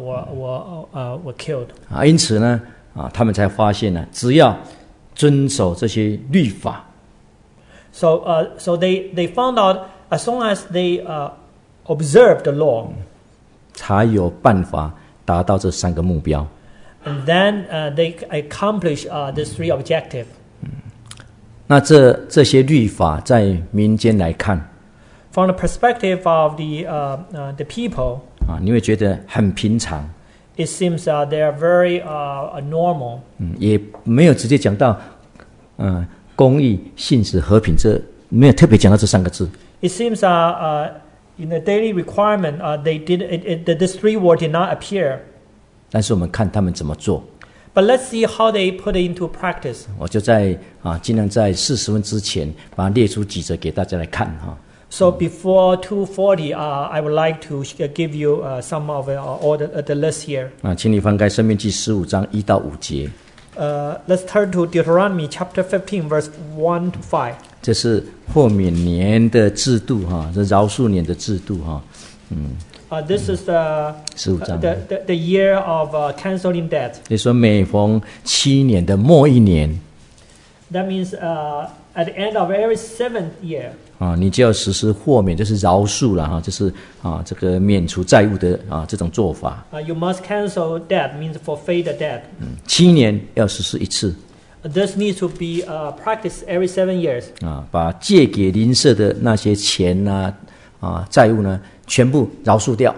were killed. 因此呢，他们才发现呢，只要遵守这些律法。 So they found out as long as they observe the law, 才有办法达到这3个目标。 And then they accomplish these 3 objectives. 那这些律法在民间来看 ，from the perspective of the people, 你会觉得很平常。 It seems they are very normal. 也没有直接讲到公义、信实、和平，这没有特别讲到这3个字。 It seems in the daily requirement, these 3 words did not appear. 但是我们看他们怎么做。 But let's see how they put it into practice. 我就在尽量在40分之前把它列出几则给大家来看哈。 So before 2:40, I would like to give you some of all the list here. 请你翻开《申命记》15章1到5节。 Let's turn to Deuteronomy chapter 15, verse 1 to 5. 这是豁免年的制度哈，这饶恕年的制度哈。 This is the 15章 the year of canceling debt. 所以说每逢7年的末一年。 That means at the end of every 7th year. 你就要实施豁免，就是饶恕了哈，就是这个免除债务的这种做法。 You must cancel debt, means forfeit the debt. 7年要实施一次。 This needs to be practiced every 7 years. 把借给邻舍的那些钱债务呢，全部饶恕掉。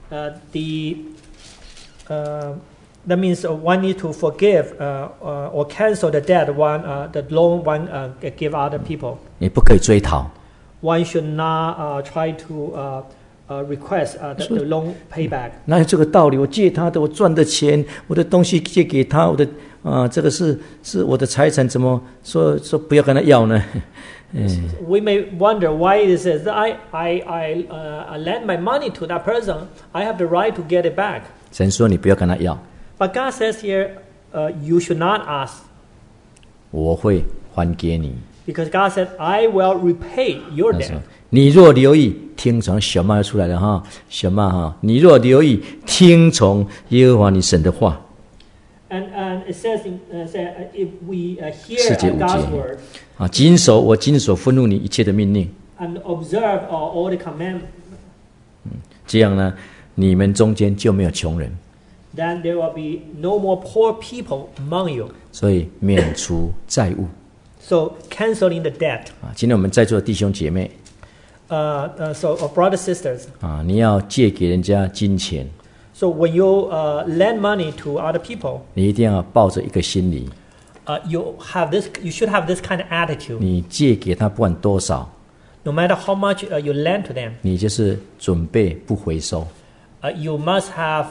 That means one needs to forgive or cancel the debt the loan one give other people. 也不可以追讨。 One should not try to request the loan payback. 哪有这个道理？我借他的，我赚的钱，我的东西借给他，我的这个是我的财产，怎么说不要跟他要呢 ？We may wonder why it is that I lend my money to that person. I have the right to get it back. 神说你不要跟他要。 But God says here, you should not ask. 我会还给你。 Because God said, I will repay your debt. 你若留意听从，小妈要出来了哈，小妈哈，你若留意听从耶和华你神的话。 And it says, if we hear God's word. 谨守我今所吩咐你一切的命令。 And observe all the commandments. 这样呢，你们中间就没有穷人。 Then there will be no more poor people among you. 所以免除债务。 So canceling the debt. 今天我们在座的弟兄姐妹， So brothers sisters. 啊，你要借给人家金钱， So when you lend money to other people, 你一定要抱着一个心理， you should have this kind of attitude. 你借给他不管多少， No matter how much you lend to them, 你就是准备不回收。 you must have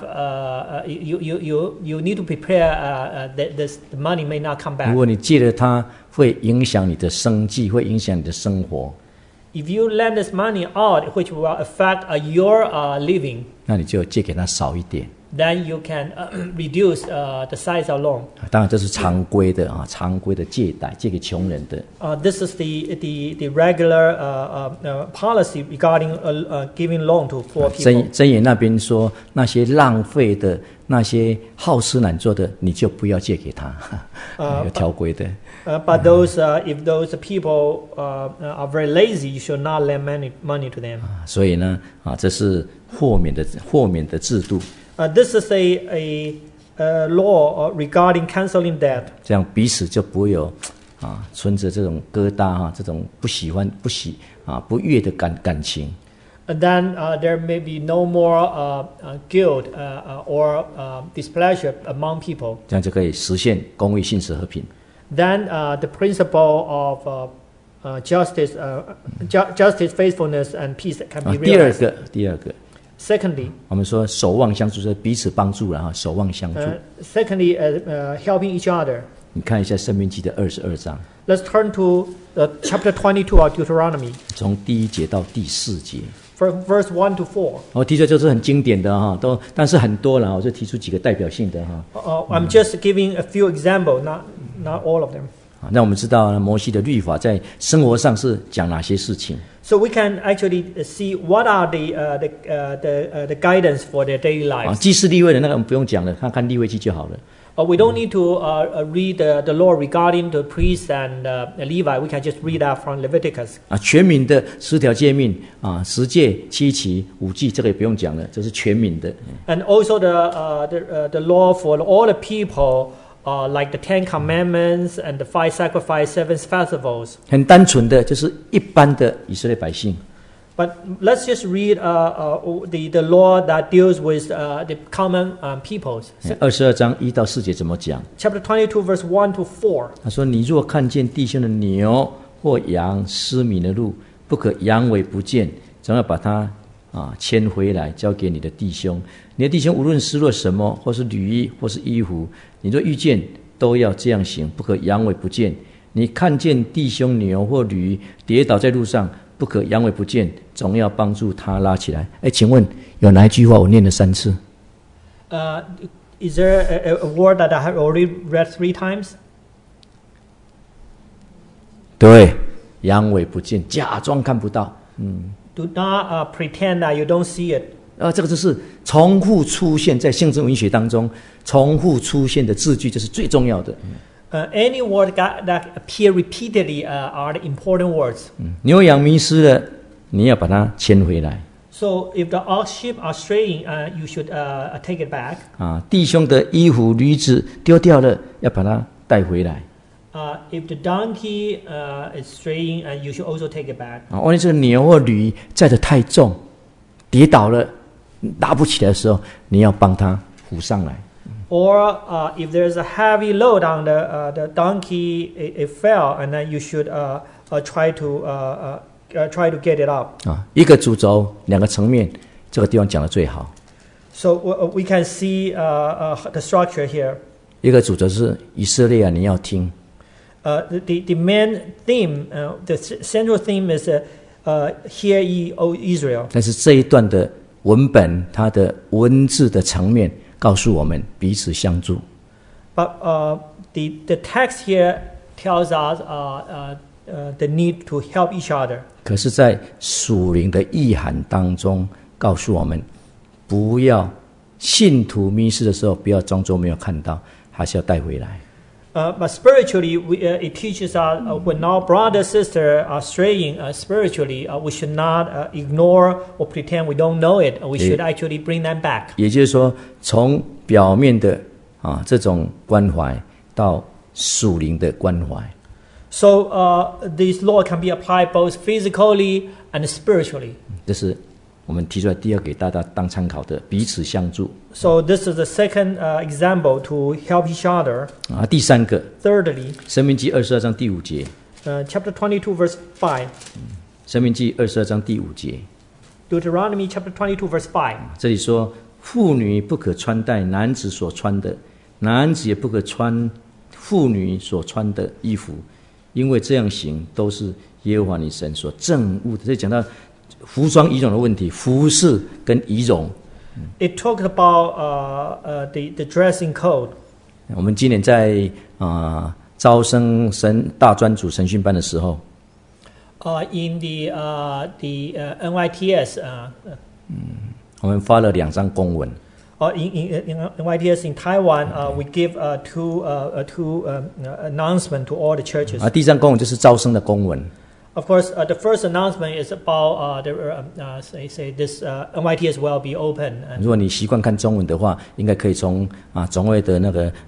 you need to prepare that the money may not come 如 back. 果你借了他，会影响你的生计，会影响你的生活， If you lend this money out, which will affect your living, 那你就借给他少一点。 then you can reduce the size of loan. 当然这是常规的啊，常规的借贷，借给穷人的。 This is the regular policy regarding giving loan to poor people. 箴言那边说，那些浪费的、那些好吃懒做的，你就不要借给他，有条规的。 But if those people are very lazy, you should not lend money to them. 所以呢，这是豁免的制度。 This is a law regarding canceling debt. 这样彼此就不会有存着这种疙瘩这种不悦的感情。 And then there may be no more guilt or displeasure among people. 这样就可以实现公义、信实、和平。 Then the principle of justice, faithfulness, and peace can be 第二 realized. 个， Secondly, 我们说守望相助，就是彼此帮助了守望相助。 secondly, helping each other. 你看一下《申命记》的22章， Let's turn to chapter 22 of Deuteronomy, 从第1节到第4节。 from verse 1 to 4. 我提出就是很经典的但是很多了，我就提出几个代表性的 I'm just giving a few examples, not all of them. 那我们知道呢，摩西的律法在生活上是讲哪些事情？ So we can actually see what are the guidance for their daily 啊， lives. 祭司利未的那个我们不用讲了，看利未记就好了。 We don't need to read the law regarding the priests and Levi. We can just read that from Leviticus. 啊，全民的10条诫命啊，10诫、7期、5祭，这个也不用讲了，这是全民的。 And also the law for all the people, like the 10 Commandments and the 5 sacrifice, 7 festivals. 很单纯的，就是一般的以色列百姓。 But let's just read the law that deals with the common peoples. 22章1到4节怎么讲？ Chapter 22, verse 1 to 4. 他说：“你若看见弟兄的牛或羊失迷的路，不可扬尾不见，总要把它牵回来，交给你的弟兄。你的弟兄无论失落什么，或是履衣，或是衣服，你若遇见，都要这样行，不可扬尾不见。你看见弟兄牛或驴跌倒在路上，不可扬尾不见，总要帮助他拉起来。”请问有哪一句话我念了3次？ Is there a word that I have already read 3 times? 对，扬尾不见，假装看不到。 Do not pretend that you don't see it. 这个就是重复出现在象征文学当中，重复出现的字句，这是最重要的。 Any word that appear repeatedly are the important words. 牛羊迷失了，你要把它牵回来。 So if the ox sheep are straying, you should take it back. 弟兄的衣服驴子丢掉了，要把它带回来。 If the donkey is straying, you should also take it back. 万一这个牛或驴载得太重，跌倒了，拉不起来的时候，你要帮他扶上来。 Or if there's a heavy load on the donkey, it fell, and then you should try to get it up. 一个主轴，2个层面，这个地方讲得最好。 So we can see the structure here. 一个主轴是以色列你要听。 The main theme, the central theme is "Hear ye, O Israel." 但是这一段的文本，它的文字的层面告诉我们彼此相助。 But the text here tells us the need to help each other. 可是，在属灵的意涵当中，告诉我们不要信徒迷失的时候，不要装作没有看到，还是要带回来。 But spiritually, it teaches us when our brother sister are straying spiritually, we should not ignore or pretend we don't know it. We should actually bring them back. 也就是说，从表面的这种关怀到属灵的关怀。 So this law can be applied both physically and spiritually. 这是我们提出来第二给大家当参考的，彼此相助。 So this is the second example to help each other. 第三个， Thirdly, 申命记22章第5节， chapter 22, verse 5. 申命记22章第5节， Deuteronomy chapter 22, verse 5. 这里说，妇女不可穿戴男子所穿的，男子也不可穿妇女所穿的衣服，因为这样行都是耶和华你神所憎恶的。这讲到服装仪容的问题，服饰跟仪容。 It talked about the dressing code. 我们今年在招生大专组神训班的时候， In the NYTS, 我们发了2张公文。 in NYTS in Taiwan, we give two announcement to all the churches. 第一张公文就是招生的公文。 Of course, the first announcement is about say this NYTS will be open. 如果你习惯看中文的话，应该可以从总会的那个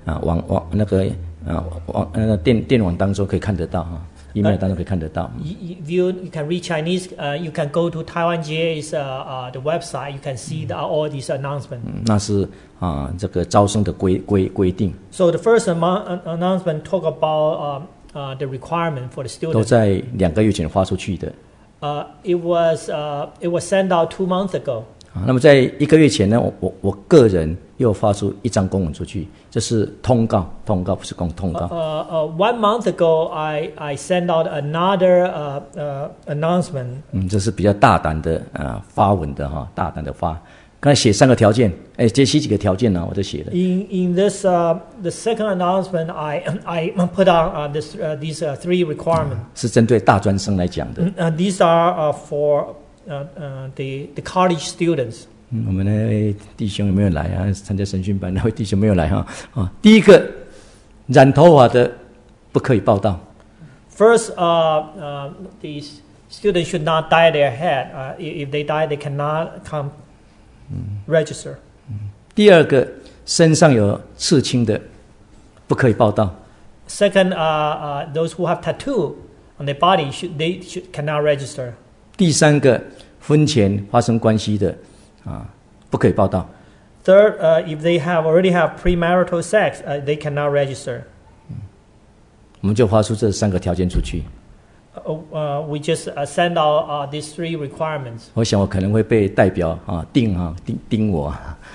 电网当中可以看得到email 当中可以看得到。 If you can read Chinese, you can go to Taiwan GA's the website. You can see all these announcements. 那是这个招生的规定。 So the first announcement talk about the requirement for the 都 students. 在2个月前发出去的。 It was sent out 2 months ago. 那么在1个月前呢，我个人又发出1张公文出去，这是通告不是通告。 1 month ago, I sent out another announcement. 这是比较大胆的发文的大胆的发。刚才写3个条件，这写几个条件呢？我就写了。 In this the second announcement, I put on these 3 requirements. 是针对大专生来讲的。 These are for the college students. 我们那位弟兄有没有来参加神训班？那位弟兄没有来第一个，染头发的不可以报道。 First, the students should not dye their hair. If they dye, they cannot come register. 第二个，身上有刺青的不可以报道。 Second, those who have tattoo on their body cannot register. 第三个，婚前发生关系的不可以报道。 Third, if they already have premarital sex, they cannot register. 我们就发出这3个条件出去。 We just send out these 3 requirements. 我想我可能会被代表盯我，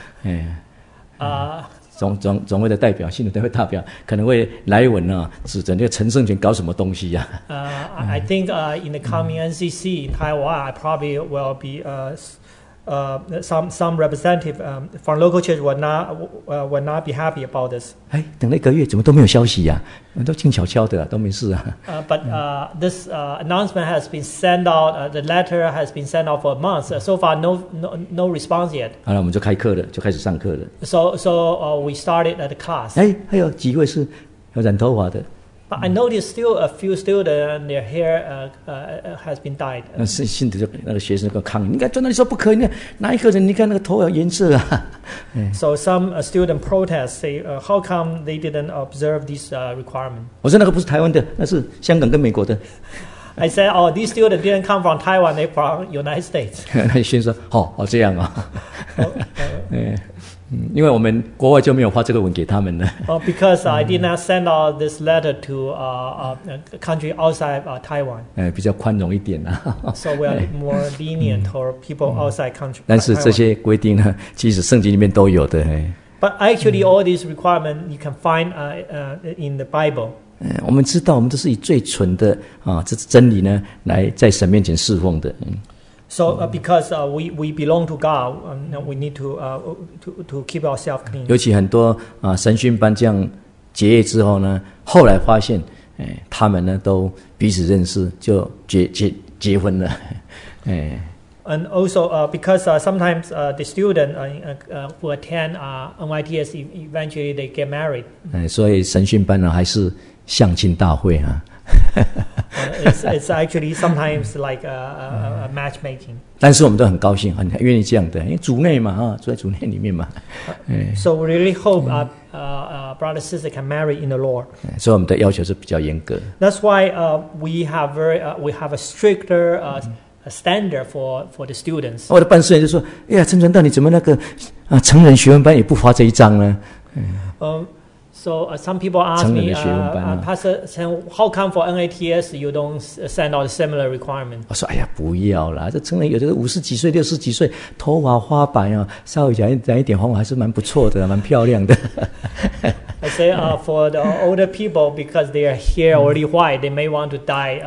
总会的代表，新的会代表可能会来文指责这个陈胜权搞什么东西呀 I think in the coming NCC in Taiwan, I probably will be some representative from local church will not be happy about this. 等了1个月，怎么都没有消息呀？都静悄悄的，都没事 But this announcement has been sent out. The letter has been sent out for a month. So far, no response yet. 好了，我们就开课了，就开始上课了。 So we started at the class. 还有几位是有染头发的。 But I noticed still a few students and their hair has been dyed. 那新的那个学生跟抗议，你看在那里说不可以，哪一个人？你看那个头发颜色 So some student protest say, how come they didn't observe this requirement? 我说那个不是台湾的，那是香港跟美国的。 I said, oh, these students didn't come from Taiwan, they from United States. 那学生说，这样因为我们国外就没有发这个文给他们了。 Because I did not send out this letter to a country outside Taiwan. 比较宽容一点 So we are more lenient toward people outside country. 但是这些规定呢，其实圣经里面都有的。 But actually, all these requirements you can find in the Bible. 我们知道，我们都是以最纯的这真理呢，来在神面前侍奉的。 So because we belong to God, we need to keep ourselves clean. 尤其很多神训班这样结业之后呢，后来发现，他们呢都彼此认识，就结婚了。 And also because sometimes the student who attend NYTS eventually they get married. 所以神训班呢还是相亲大会 It's actually sometimes like a matchmaking. 但是我们都很高兴，很愿意这样的，因为主内嘛住在主内里面嘛。 So we really hope brothers and sisters can marry in the Lord. 所以我们的要求是比较严格。 That's why we have a stricter standard for the students. 我的办事人就说：“哎呀，陈传道，你怎么那个成人学问班也不发这一章呢？” So some people ask me, Pastor Chen, how come for NATS you don't send out similar requirement? 我说：“哎呀，不要啦，这成人有的50几岁、60几岁，头发花白啊，稍微染一点黄，还是蛮不错的，蛮漂亮的。” I say for the older people, because their hair already white, they may want to dye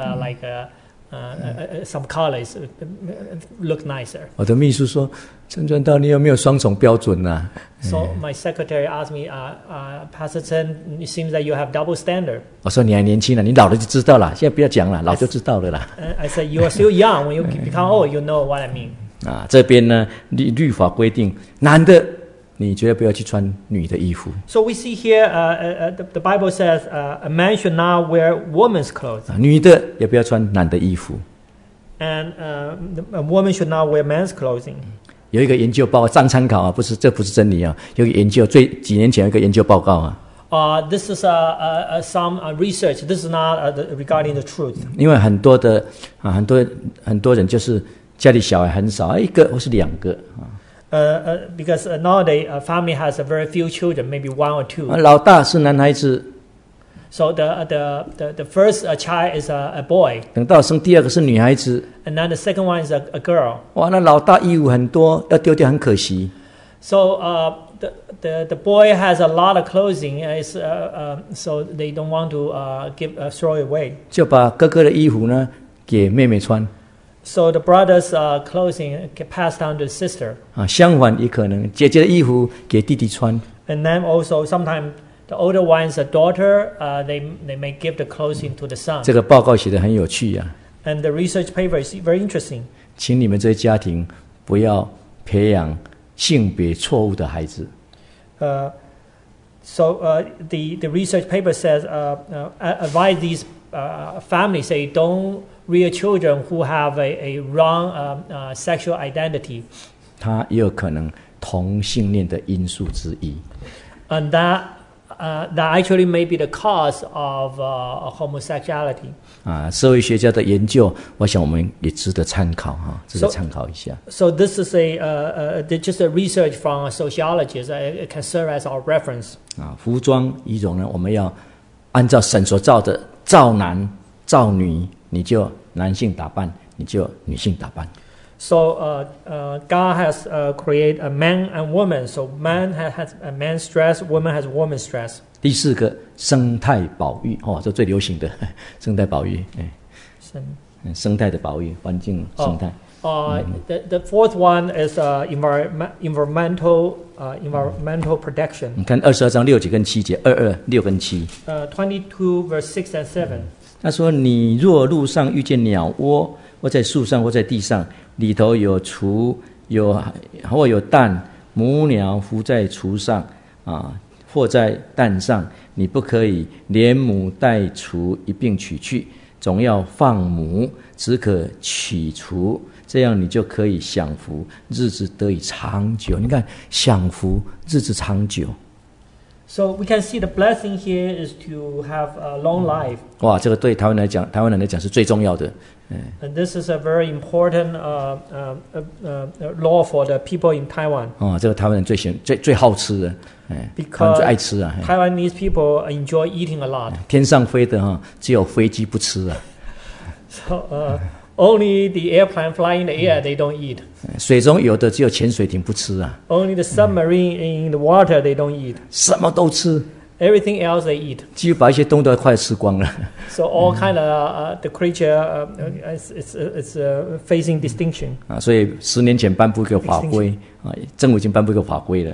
some colors, look nicer. 我的秘书说：“陈传道，你有没有双重标准啊？” So my secretary asked me, Pastor Chen, it seems that you have double standard. 我说：“你还年轻了，你老了就知道了。现在不要讲了，老就知道了啦。” I said, you are still young. When you become old, you know what I mean. 这边呢，律法规定，男的你绝对不要去穿女的衣服。 So we see here, the Bible says, a man should not wear woman's clothes. 女的也不要穿男的衣服。 And a woman should not wear men's clothing. 有一个研究报告，当参考啊，这不是真理啊。有一个研究，几年前有一个研究报告啊。 This is some research. This is not regarding the truth. 因为很多人就是家里小孩很少，一个或是2个 because nowadays a family has a very few children, maybe 1 or 2. 老大是男孩子。 So the first child is a boy. 等到生第2个是女孩子。 And then the second one is a girl. 哇，那老大衣服很多，要丢掉很可惜。 So the boy has a lot of clothing, so they don't want to throw it away. 就把哥哥的衣服呢给妹妹穿。 So the brother's clothing get passed down to the sister. 相反也可能，姐姐的衣服给弟弟穿。 And then also sometimes the older one's a daughter, they may give the clothing to the son. 这个报告写得很有趣啊。 And the research paper is very interesting. 请你们这些家庭不要培养性别错误的孩子。 So the research paper says, advise these families, say don't rear children who have a wrong sexual identity. 它也有可能同性恋的因素之一。 And that actually may be the cause of homosexuality. 社会学家的研究，我想我们也值得参考值得参考一下。 So this is just a research from a sociologist. It can serve as our reference. 服装仪容呢，我们要按照神所造的，造男造女，你就男性打扮，你就女性打扮。 So God has created a man and woman. So man has a man's dress, woman has woman's dress. 第4个生态保育这最流行的生态保育，生态的保育，环境生态。 The fourth one is environmental protection. 你看22章6节跟7节，22、6跟7。 22 verse 6 and 7. 他说：“你若路上遇见鸟窝，或在树上，或在地上，里头有雏，或有蛋，母鸟伏在雏上，或在蛋上，你不可以连母带雏一并取去，总要放母，只可取雏，这样你就可以享福，日子得以长久。”你看，享福，日子长久。 So we can see the blessing here is to have a long life. 哇，这个对台湾人来讲是最重要的。 And this is a very important law for the people in Taiwan. 这个台湾人最好吃的，他们最爱吃啊。 Taiwanese people enjoy eating a lot. 天上飞的只有飞机不吃啊。 So only the airplane flying in the air they don't eat. 水中有的只有潜水艇不吃啊。 Only the submarine in the water they don't eat. 什么都吃。 Everything else they eat. 几乎把一些动物都快吃光了。 So all kind of the creature it's facing distinction. 所以10年前颁布一个法规政府已经颁布一个法规了。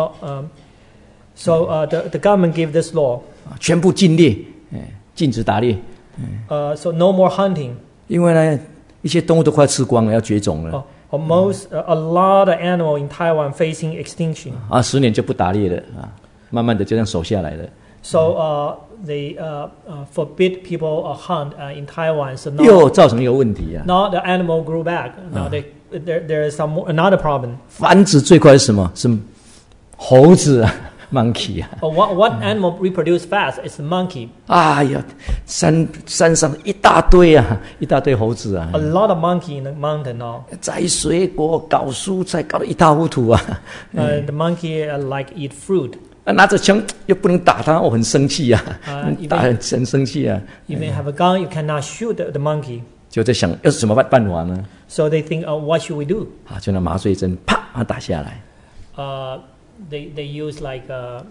So the government gave this law. 全部禁猎，禁止打猎。 So no more hunting. 因为呢，一些动物都快吃光了，要绝种了。 A lot of animal in Taiwan facing extinction. 10年就不打猎了慢慢的就这样守下来了。 So they forbid people hunt in Taiwan. So now 又造成一个问题 Now the animal grew back. Now there is another problem. 繁殖最快是什么？是猴子 monkey 啊。 What animal reproduce fast? It's the monkey. 哎呀，山上一大堆啊，一大堆猴子啊 A，lot of monkey in the mountain now. 摘水果、搞蔬菜，搞得一塌糊涂啊。 The monkey like eat fruit. 拿着枪又不能打他，我很生气啊，打很生气啊。 You may have a gun, you cannot shoot the monkey. 就在想要是什么办法呢？ So they think, what should we do? 啊，就拿麻醉针啪把它打下来。 They use like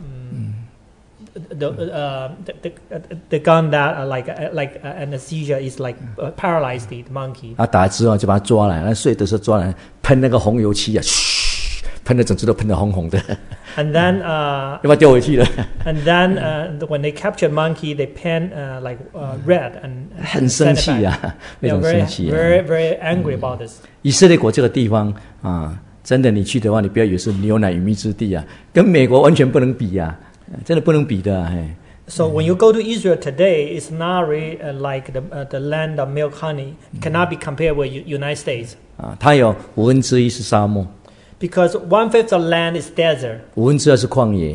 the gun that like anesthesia is like paralyzed the monkey. 啊，打了之后就把它抓来，那睡的时候抓来，喷那个红油漆啊，嘘，喷的整只都喷得红红的， And then 要把它丢回去了。 and then when they capture monkey, they paint like red and 很生气啊，非 They are 常 very 生气啊。 very angry about this. 以色列国这个地方啊，真的你去的话，你不要以为是牛奶与蜜之地啊，跟美国完全不能比啊，真的不能比的啊。嘿 So when you go to Israel today, it's not really like the land of milk honey. It cannot be compared with United States 啊，它有1/5是沙漠， because 1/5 of land is desert. 2/5是旷野，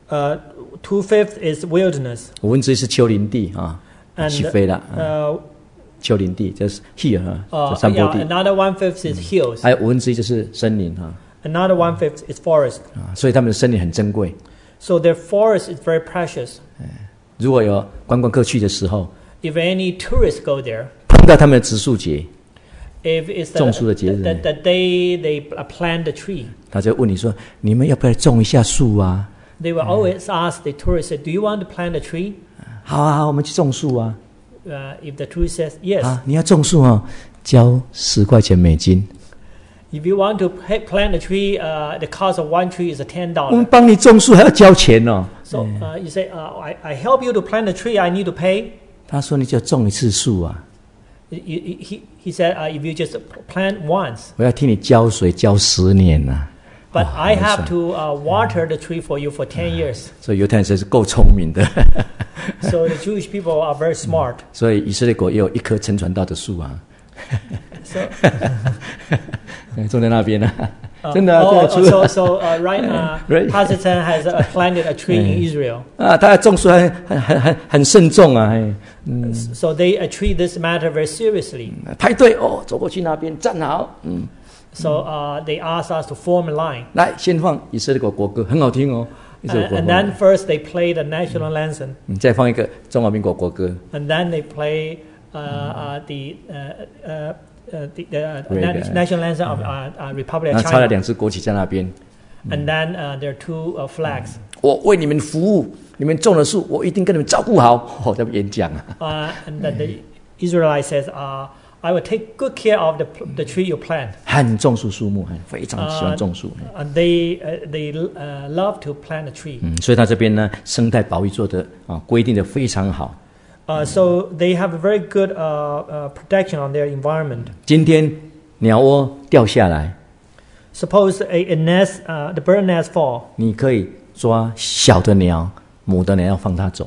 2/5 is wilderness. 1/5是丘陵地啊， And 起飞了。丘陵地就是 hill 啊，就山坡 yeah, 地。 another 1/5 is hills. 还有1/5就是森林啊， Another 1/5 is forest. 所以他们的森林很珍贵。 So their forest is very precious. 如果有观光客去的时候， If any tourists go there, 碰到他们的植树节， if it's 种树的节日。 the day they plant the tree, 他就问你说：“你们要不要种一下树啊 they will always ask the tourist, "Do you want to plant a tree?" ？” 好啊，好，我们去种树啊。 If the tourist says yes, 啊，你要种树哦，交10块钱美金， if you want to plant a tree, the cost of one tree is 我们 $10. 帮你种树还要交钱哦。 So you say, I help you to plant a tree, I need to pay. 他说：“你就种一次树啊， He said, if you just plant once, 我要替你浇水浇10年呐、 but I have to water the tree for you for 10 years. 所以犹太人真是够聪明的。 So the Jewish people are very smart. 所以以色列国也有一棵沉船道的树啊， So, 种在那边呢、真的、啊，这个树 so right, Right. Pastor Chen has planted a tree in Israel. 啊，他种树很慎重啊，嘿 So they treat this matter very seriously. 排队哦，走过去那边站好， So they asked us to form a line. 来先放以色列国国歌，很好听哦，以色列国 And 歌， then first they play the national anthem. 再放一个中华民国国歌， And then they play the Great, national anthem of Republic 然 of 后插了 China. 2只国旗在那边， And then there are two flags. 我为你们服务，你们种的树，我一定跟你们照顾好。哦，在演讲啊， And then the Israelite says, I will take good care of the tree you plant. 很重视树木，非常喜欢种树。 And they love to plant a tree. 所以他这边呢，生态保育做的规定的非常好。 So they have a very good protection on their environment. 今天鸟窝掉下来， Suppose a nest, the bird nest fall. 你可以抓小的鸟，母的鸟要放它走。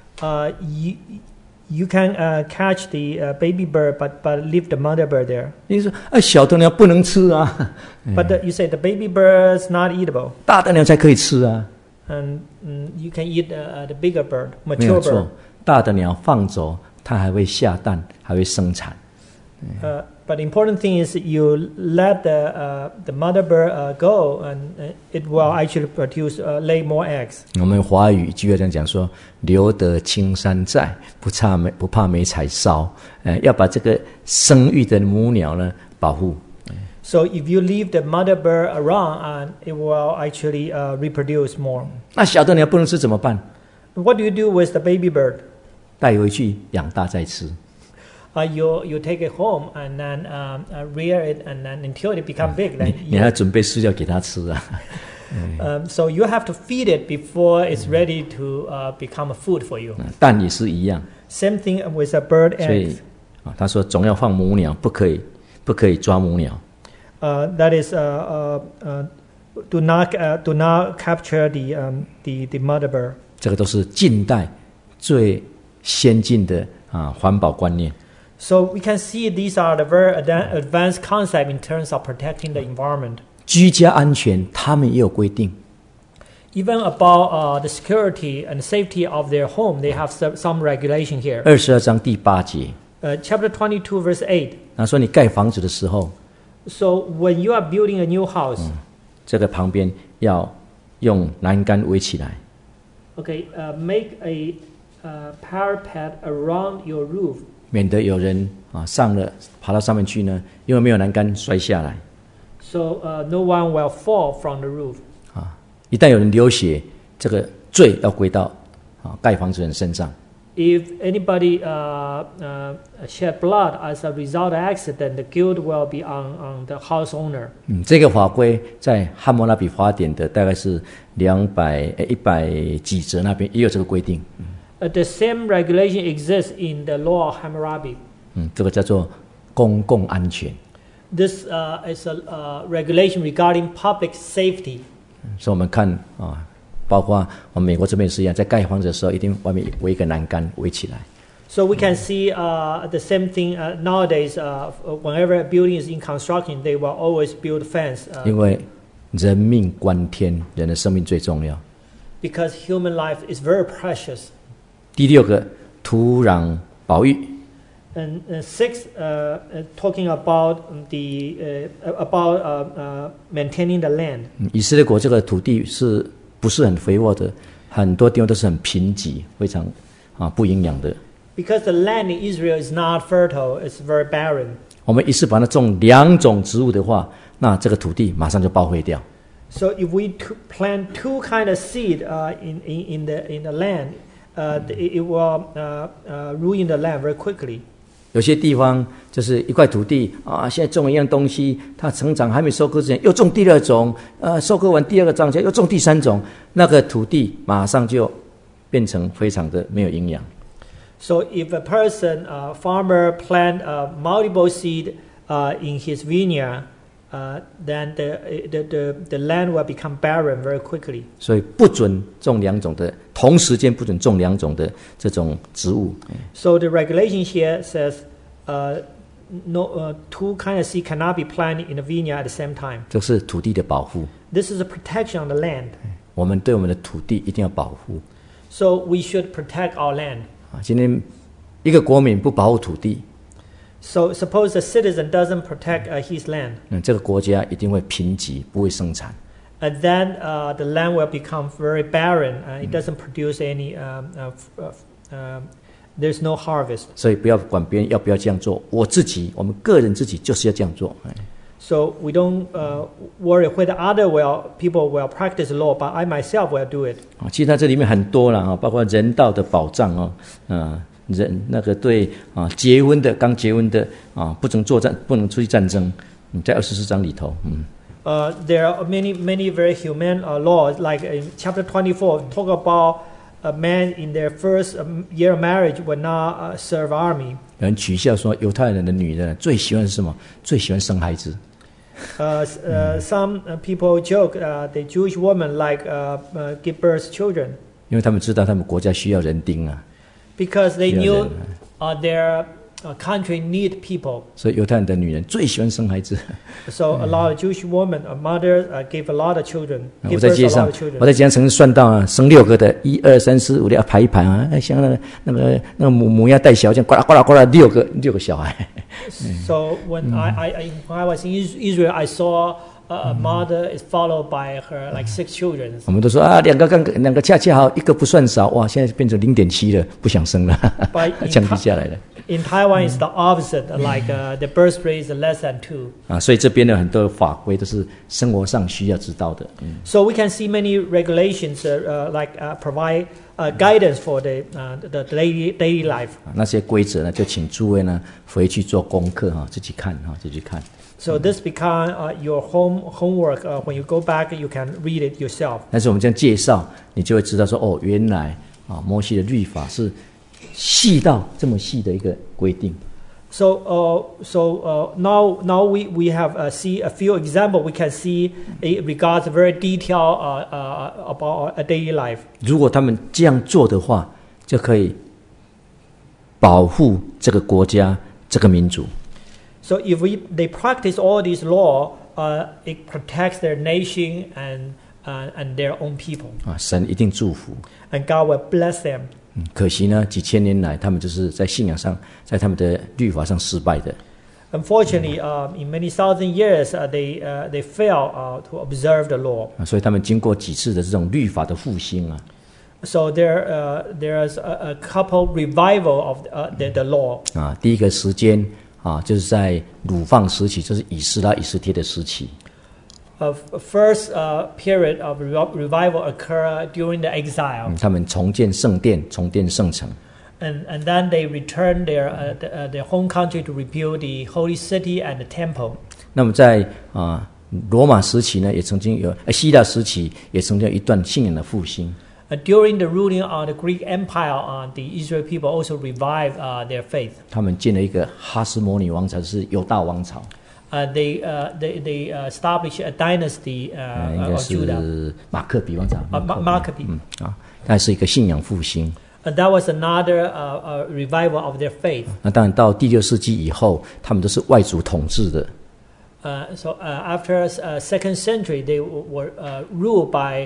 You can catch the baby bird, but leave the mother bird there. 你说小的鸟不能吃啊， But you say the baby bird's not eatable, 大的鸟才可以吃啊。 and you can eat the bigger bird, 没 mature 有 bird. 错，大的鸟放走，它还会下蛋，还会生产。 But the important thing is you let the mother bird go, and it will actually produce lay more eggs. 我们华语一句话这样讲说：“留得青山在，不怕没柴烧。”要把这个生育的母鸟呢保护。 So if you leave the mother bird around, it will actually reproduce more. 那小的鸟不能吃怎么办？ What do you do with the baby bird? 带回去养大再吃。 You take it home and then rear it, and then until it become big, then 你还要准备饲料给它吃啊。 so you have to feed it before it's ready to become a food for you. 蛋也是一样， Same thing with a bird 所以 egg. 他说总要放母鸟，不可以抓母鸟。 That is, do not capture the mother bird. 这个都是近代最先进的环保观念。 So we can see these are the very advanced concept in terms of protecting the environment. 居家安全，他们也有规定。 Even about the security and safety of their home, they have some regulation here. 22章第8节， Chapter 22, verse 8. 他说你盖房子的时候， So when you are building a new house, 这个旁边要用栏杆围起来， okay, make a parapet around your roof, 免得有人上了爬到上面去呢，因为没有栏杆摔下来。 so no one will fall from the roof. 一旦有人流血，这个罪要归到盖房子人身上。 If anybody shed blood as a result of accident, the guilt will be on the house owner. 这个法规在汉谟拉比法典的大概是100几则那边也有这个规定。 The same regulation exists in the law of Hammurabi. 这个叫做公共安全。 This is a regulation regarding public safety. 所以我们看包括我们美国这边也是一样，在盖房子的时候，一定外面围一个栏杆围起来。 So we can see the same thing nowadays. Whenever a building is in construction, they will always build fence. 因为人命关天，人的生命最重要。 Because human life is very precious. 第6个，土壤保育。 And six, talking about maintaining the land. 以色列国这个土地是不是很肥沃的？很多地方都是很贫瘠，非常不营养的。 Because the land in Israel is not fertile, it's very barren. 我们一次把它种2种植物的话，那这个土地马上就报废掉。 So if we plant two kind of seed in the land, it will ruin the land very quickly. 有些地方就是一块土地现在种一样东西，它成长还没收割之前，又种第2种，收割完第2个章节又种第3种，那个土地马上就变成非常的没有营养。 So if a person, farmer, plant multiple seed in his vineyard, then the land will become barren very quickly. 所以不准种2种的，同时间不准种2种的这种植物。 So the regulation here says two kind of seed cannot be planted in a vineyard at the same time. 这是土地的保护。 This is a protection of the land. 我们对我们的土地一定要保护。 So we should protect our land. 今天一个国民不保护土地， So suppose a citizen doesn't protect his land, 这个国家一定会贫瘠，不会生产。 and then the land will become very barren. It doesn't produce any. There's no harvest. 所以不要管别人要不要这样做，我们个人自己就是要这样做。 So we don't worry whether people will practice law, but I myself will do it. 其实它这里面很多了包括人道的保障人那个对结婚的刚结婚的不能作战，不能出去战争。在24章里头 There are many very humane laws, like in chapter 24, talk about a man in their first year of marriage will not serve army. 有人取笑说，犹太人的女人最喜欢是什么？最喜欢生孩子。 Some people joke the Jewish women like give birth children. 因为他们知道他们国家需要人丁 Because they knew their country need people. 所以犹太人的女人最喜欢生孩子。 So a lot of Jewish women, mothers, give a lot of children. 我在街上，我在街上曾经算到生6个的，1、2、3、4、5的要排一排像那个母鸭带小这样，呱啦呱啦呱啦6个小孩。 So when I was in Israel, I saw a mother is followed by her like 6 children. 我们都说2个恰恰好，1个不算少，哇，现在变成0.7了，不想生了，降低下来了。 In Taiwan, it's the opposite. Like the birth rate is less than 2. 所以这边的很多法规都是生活上需要知道的。 So we can see many regulations like provide guidance for the daily life. 那些规则呢，就请诸位呢回去做功课自己看。 So this become your homework. When you go back, you can read it yourself. 但是我们这样介绍，你就会知道说，原来摩西的律法是细到这么细的一个规定。 So now we have see a few examples. We can see it regards very detailed about a daily life. 如果他们这样做的话，就可以保护这个国家、这个民族。 So if they practice all these law, it protects their nation and and their own people. 啊，神一定祝福。 And God will bless them. 可惜呢，几千年来，他们就是在信仰上，在他们的律法上失败的。 Unfortunately, in many thousand years, they fail to observe the law. 所以他们经过几次的这种律法的复兴啊， So there's a couple revival of the law. 啊，第一个时间啊，就是在鲁放时期，就是以斯拉、以斯帖的时期。 First period of revival occurred during the exile, 他们重建圣殿，重建圣城。 and then they returned their home country to rebuild the holy city and the temple. 那么在罗马时期呢，也曾经有希腊时期也曾经有一段信仰的复兴。 During the ruling of the Greek Empire, the Israel people also revived their faith. 他们建了一个哈斯摩尼王朝，是犹大王朝， They established a dynasty 应该 of Judah, 是马克比王朝。 Maccabee. 那是一个信仰复兴。 And that was another revival of their faith. 那当然到第6世纪以后，他们都是外族统治的。 So after second century, they were ruled by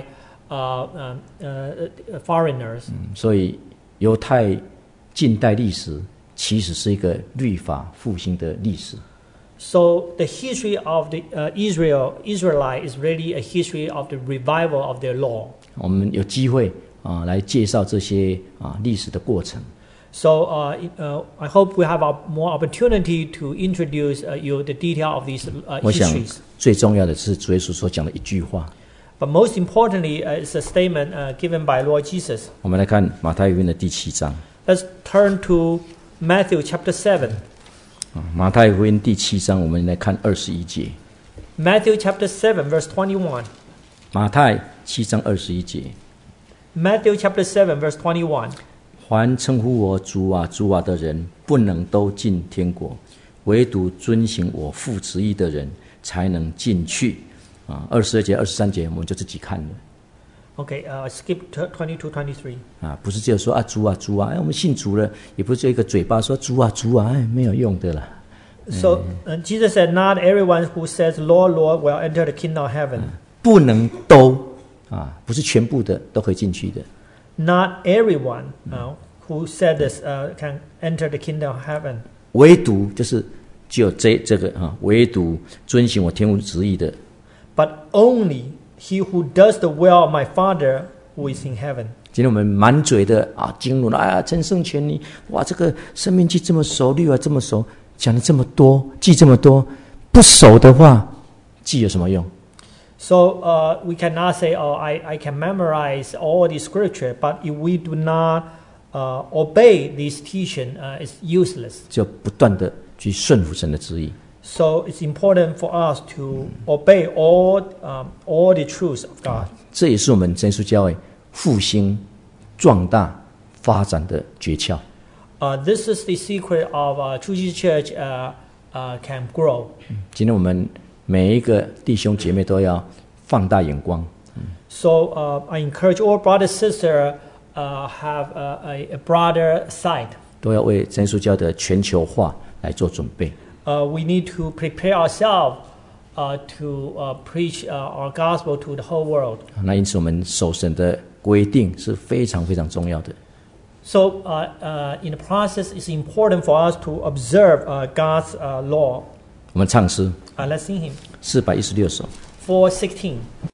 foreigners. 所以犹太近代历史其实是一个律法复兴的历史。 So the history of the Israelite is really a history of the revival of their law. 我们有机会来介绍这些历史的过程。 So I hope we have more opportunity to introduce you the detail of these 我想 histories. 最重要的是主耶稣所讲的一句话。 But most importantly, is a statement given by Lord Jesus. 我们来看马太福音的第7章。 Let's turn to Matthew chapter 7. 马太福音第7章，我们来看21节。 Matthew chapter 7, verse 21. 马太7章21节。 Matthew chapter 7, verse 21. 凡称呼我主啊主啊的人，不能都进天国，唯独遵行我父旨意的人，才能进去。22节、23节我们就自己看了。 Okay, skip 22, 23. 不是只有说主啊主啊，我们信主了，也不是只有一个嘴巴说主啊主啊，没有用的了。 So Jesus said, "Not everyone who says Lord, Lord will enter the kingdom of heaven." 不能都不是全部的都可以进去的。 Not everyone who said this can enter the kingdom of heaven. 唯独就是只有这个唯独遵行我天父旨意的。 But only he who does the will of my Father who is in heaven. 今天我们满嘴的经纶陈圣全你这个生命记这么熟，律法这么熟，讲了这么多，记这么多，不熟的话，记有什么用？ So we cannot say, "Oh, I can memorize all the scripture," but if we do not obey this teaching, it's useless. 就不断的去顺服神的旨意。 So it's important for us to obey all the truths of God. 这也是我们真耶稣教会复兴、壮大、发展的诀窍。 This is the secret of True Jesus Church can grow. 今天我们每一个弟兄姐妹都要放大眼光。 So I encourage all brothers and sisters have a broader sight. 都要为真耶稣教会的全球化来做准备。 We need to prepare ourselves to preach our gospel to the whole world. 那因此，我们守神的规定是非常非常重要的。 So in the process, it's important for us to observe God's law. 我们唱诗 Let's sing him. 416首。 416.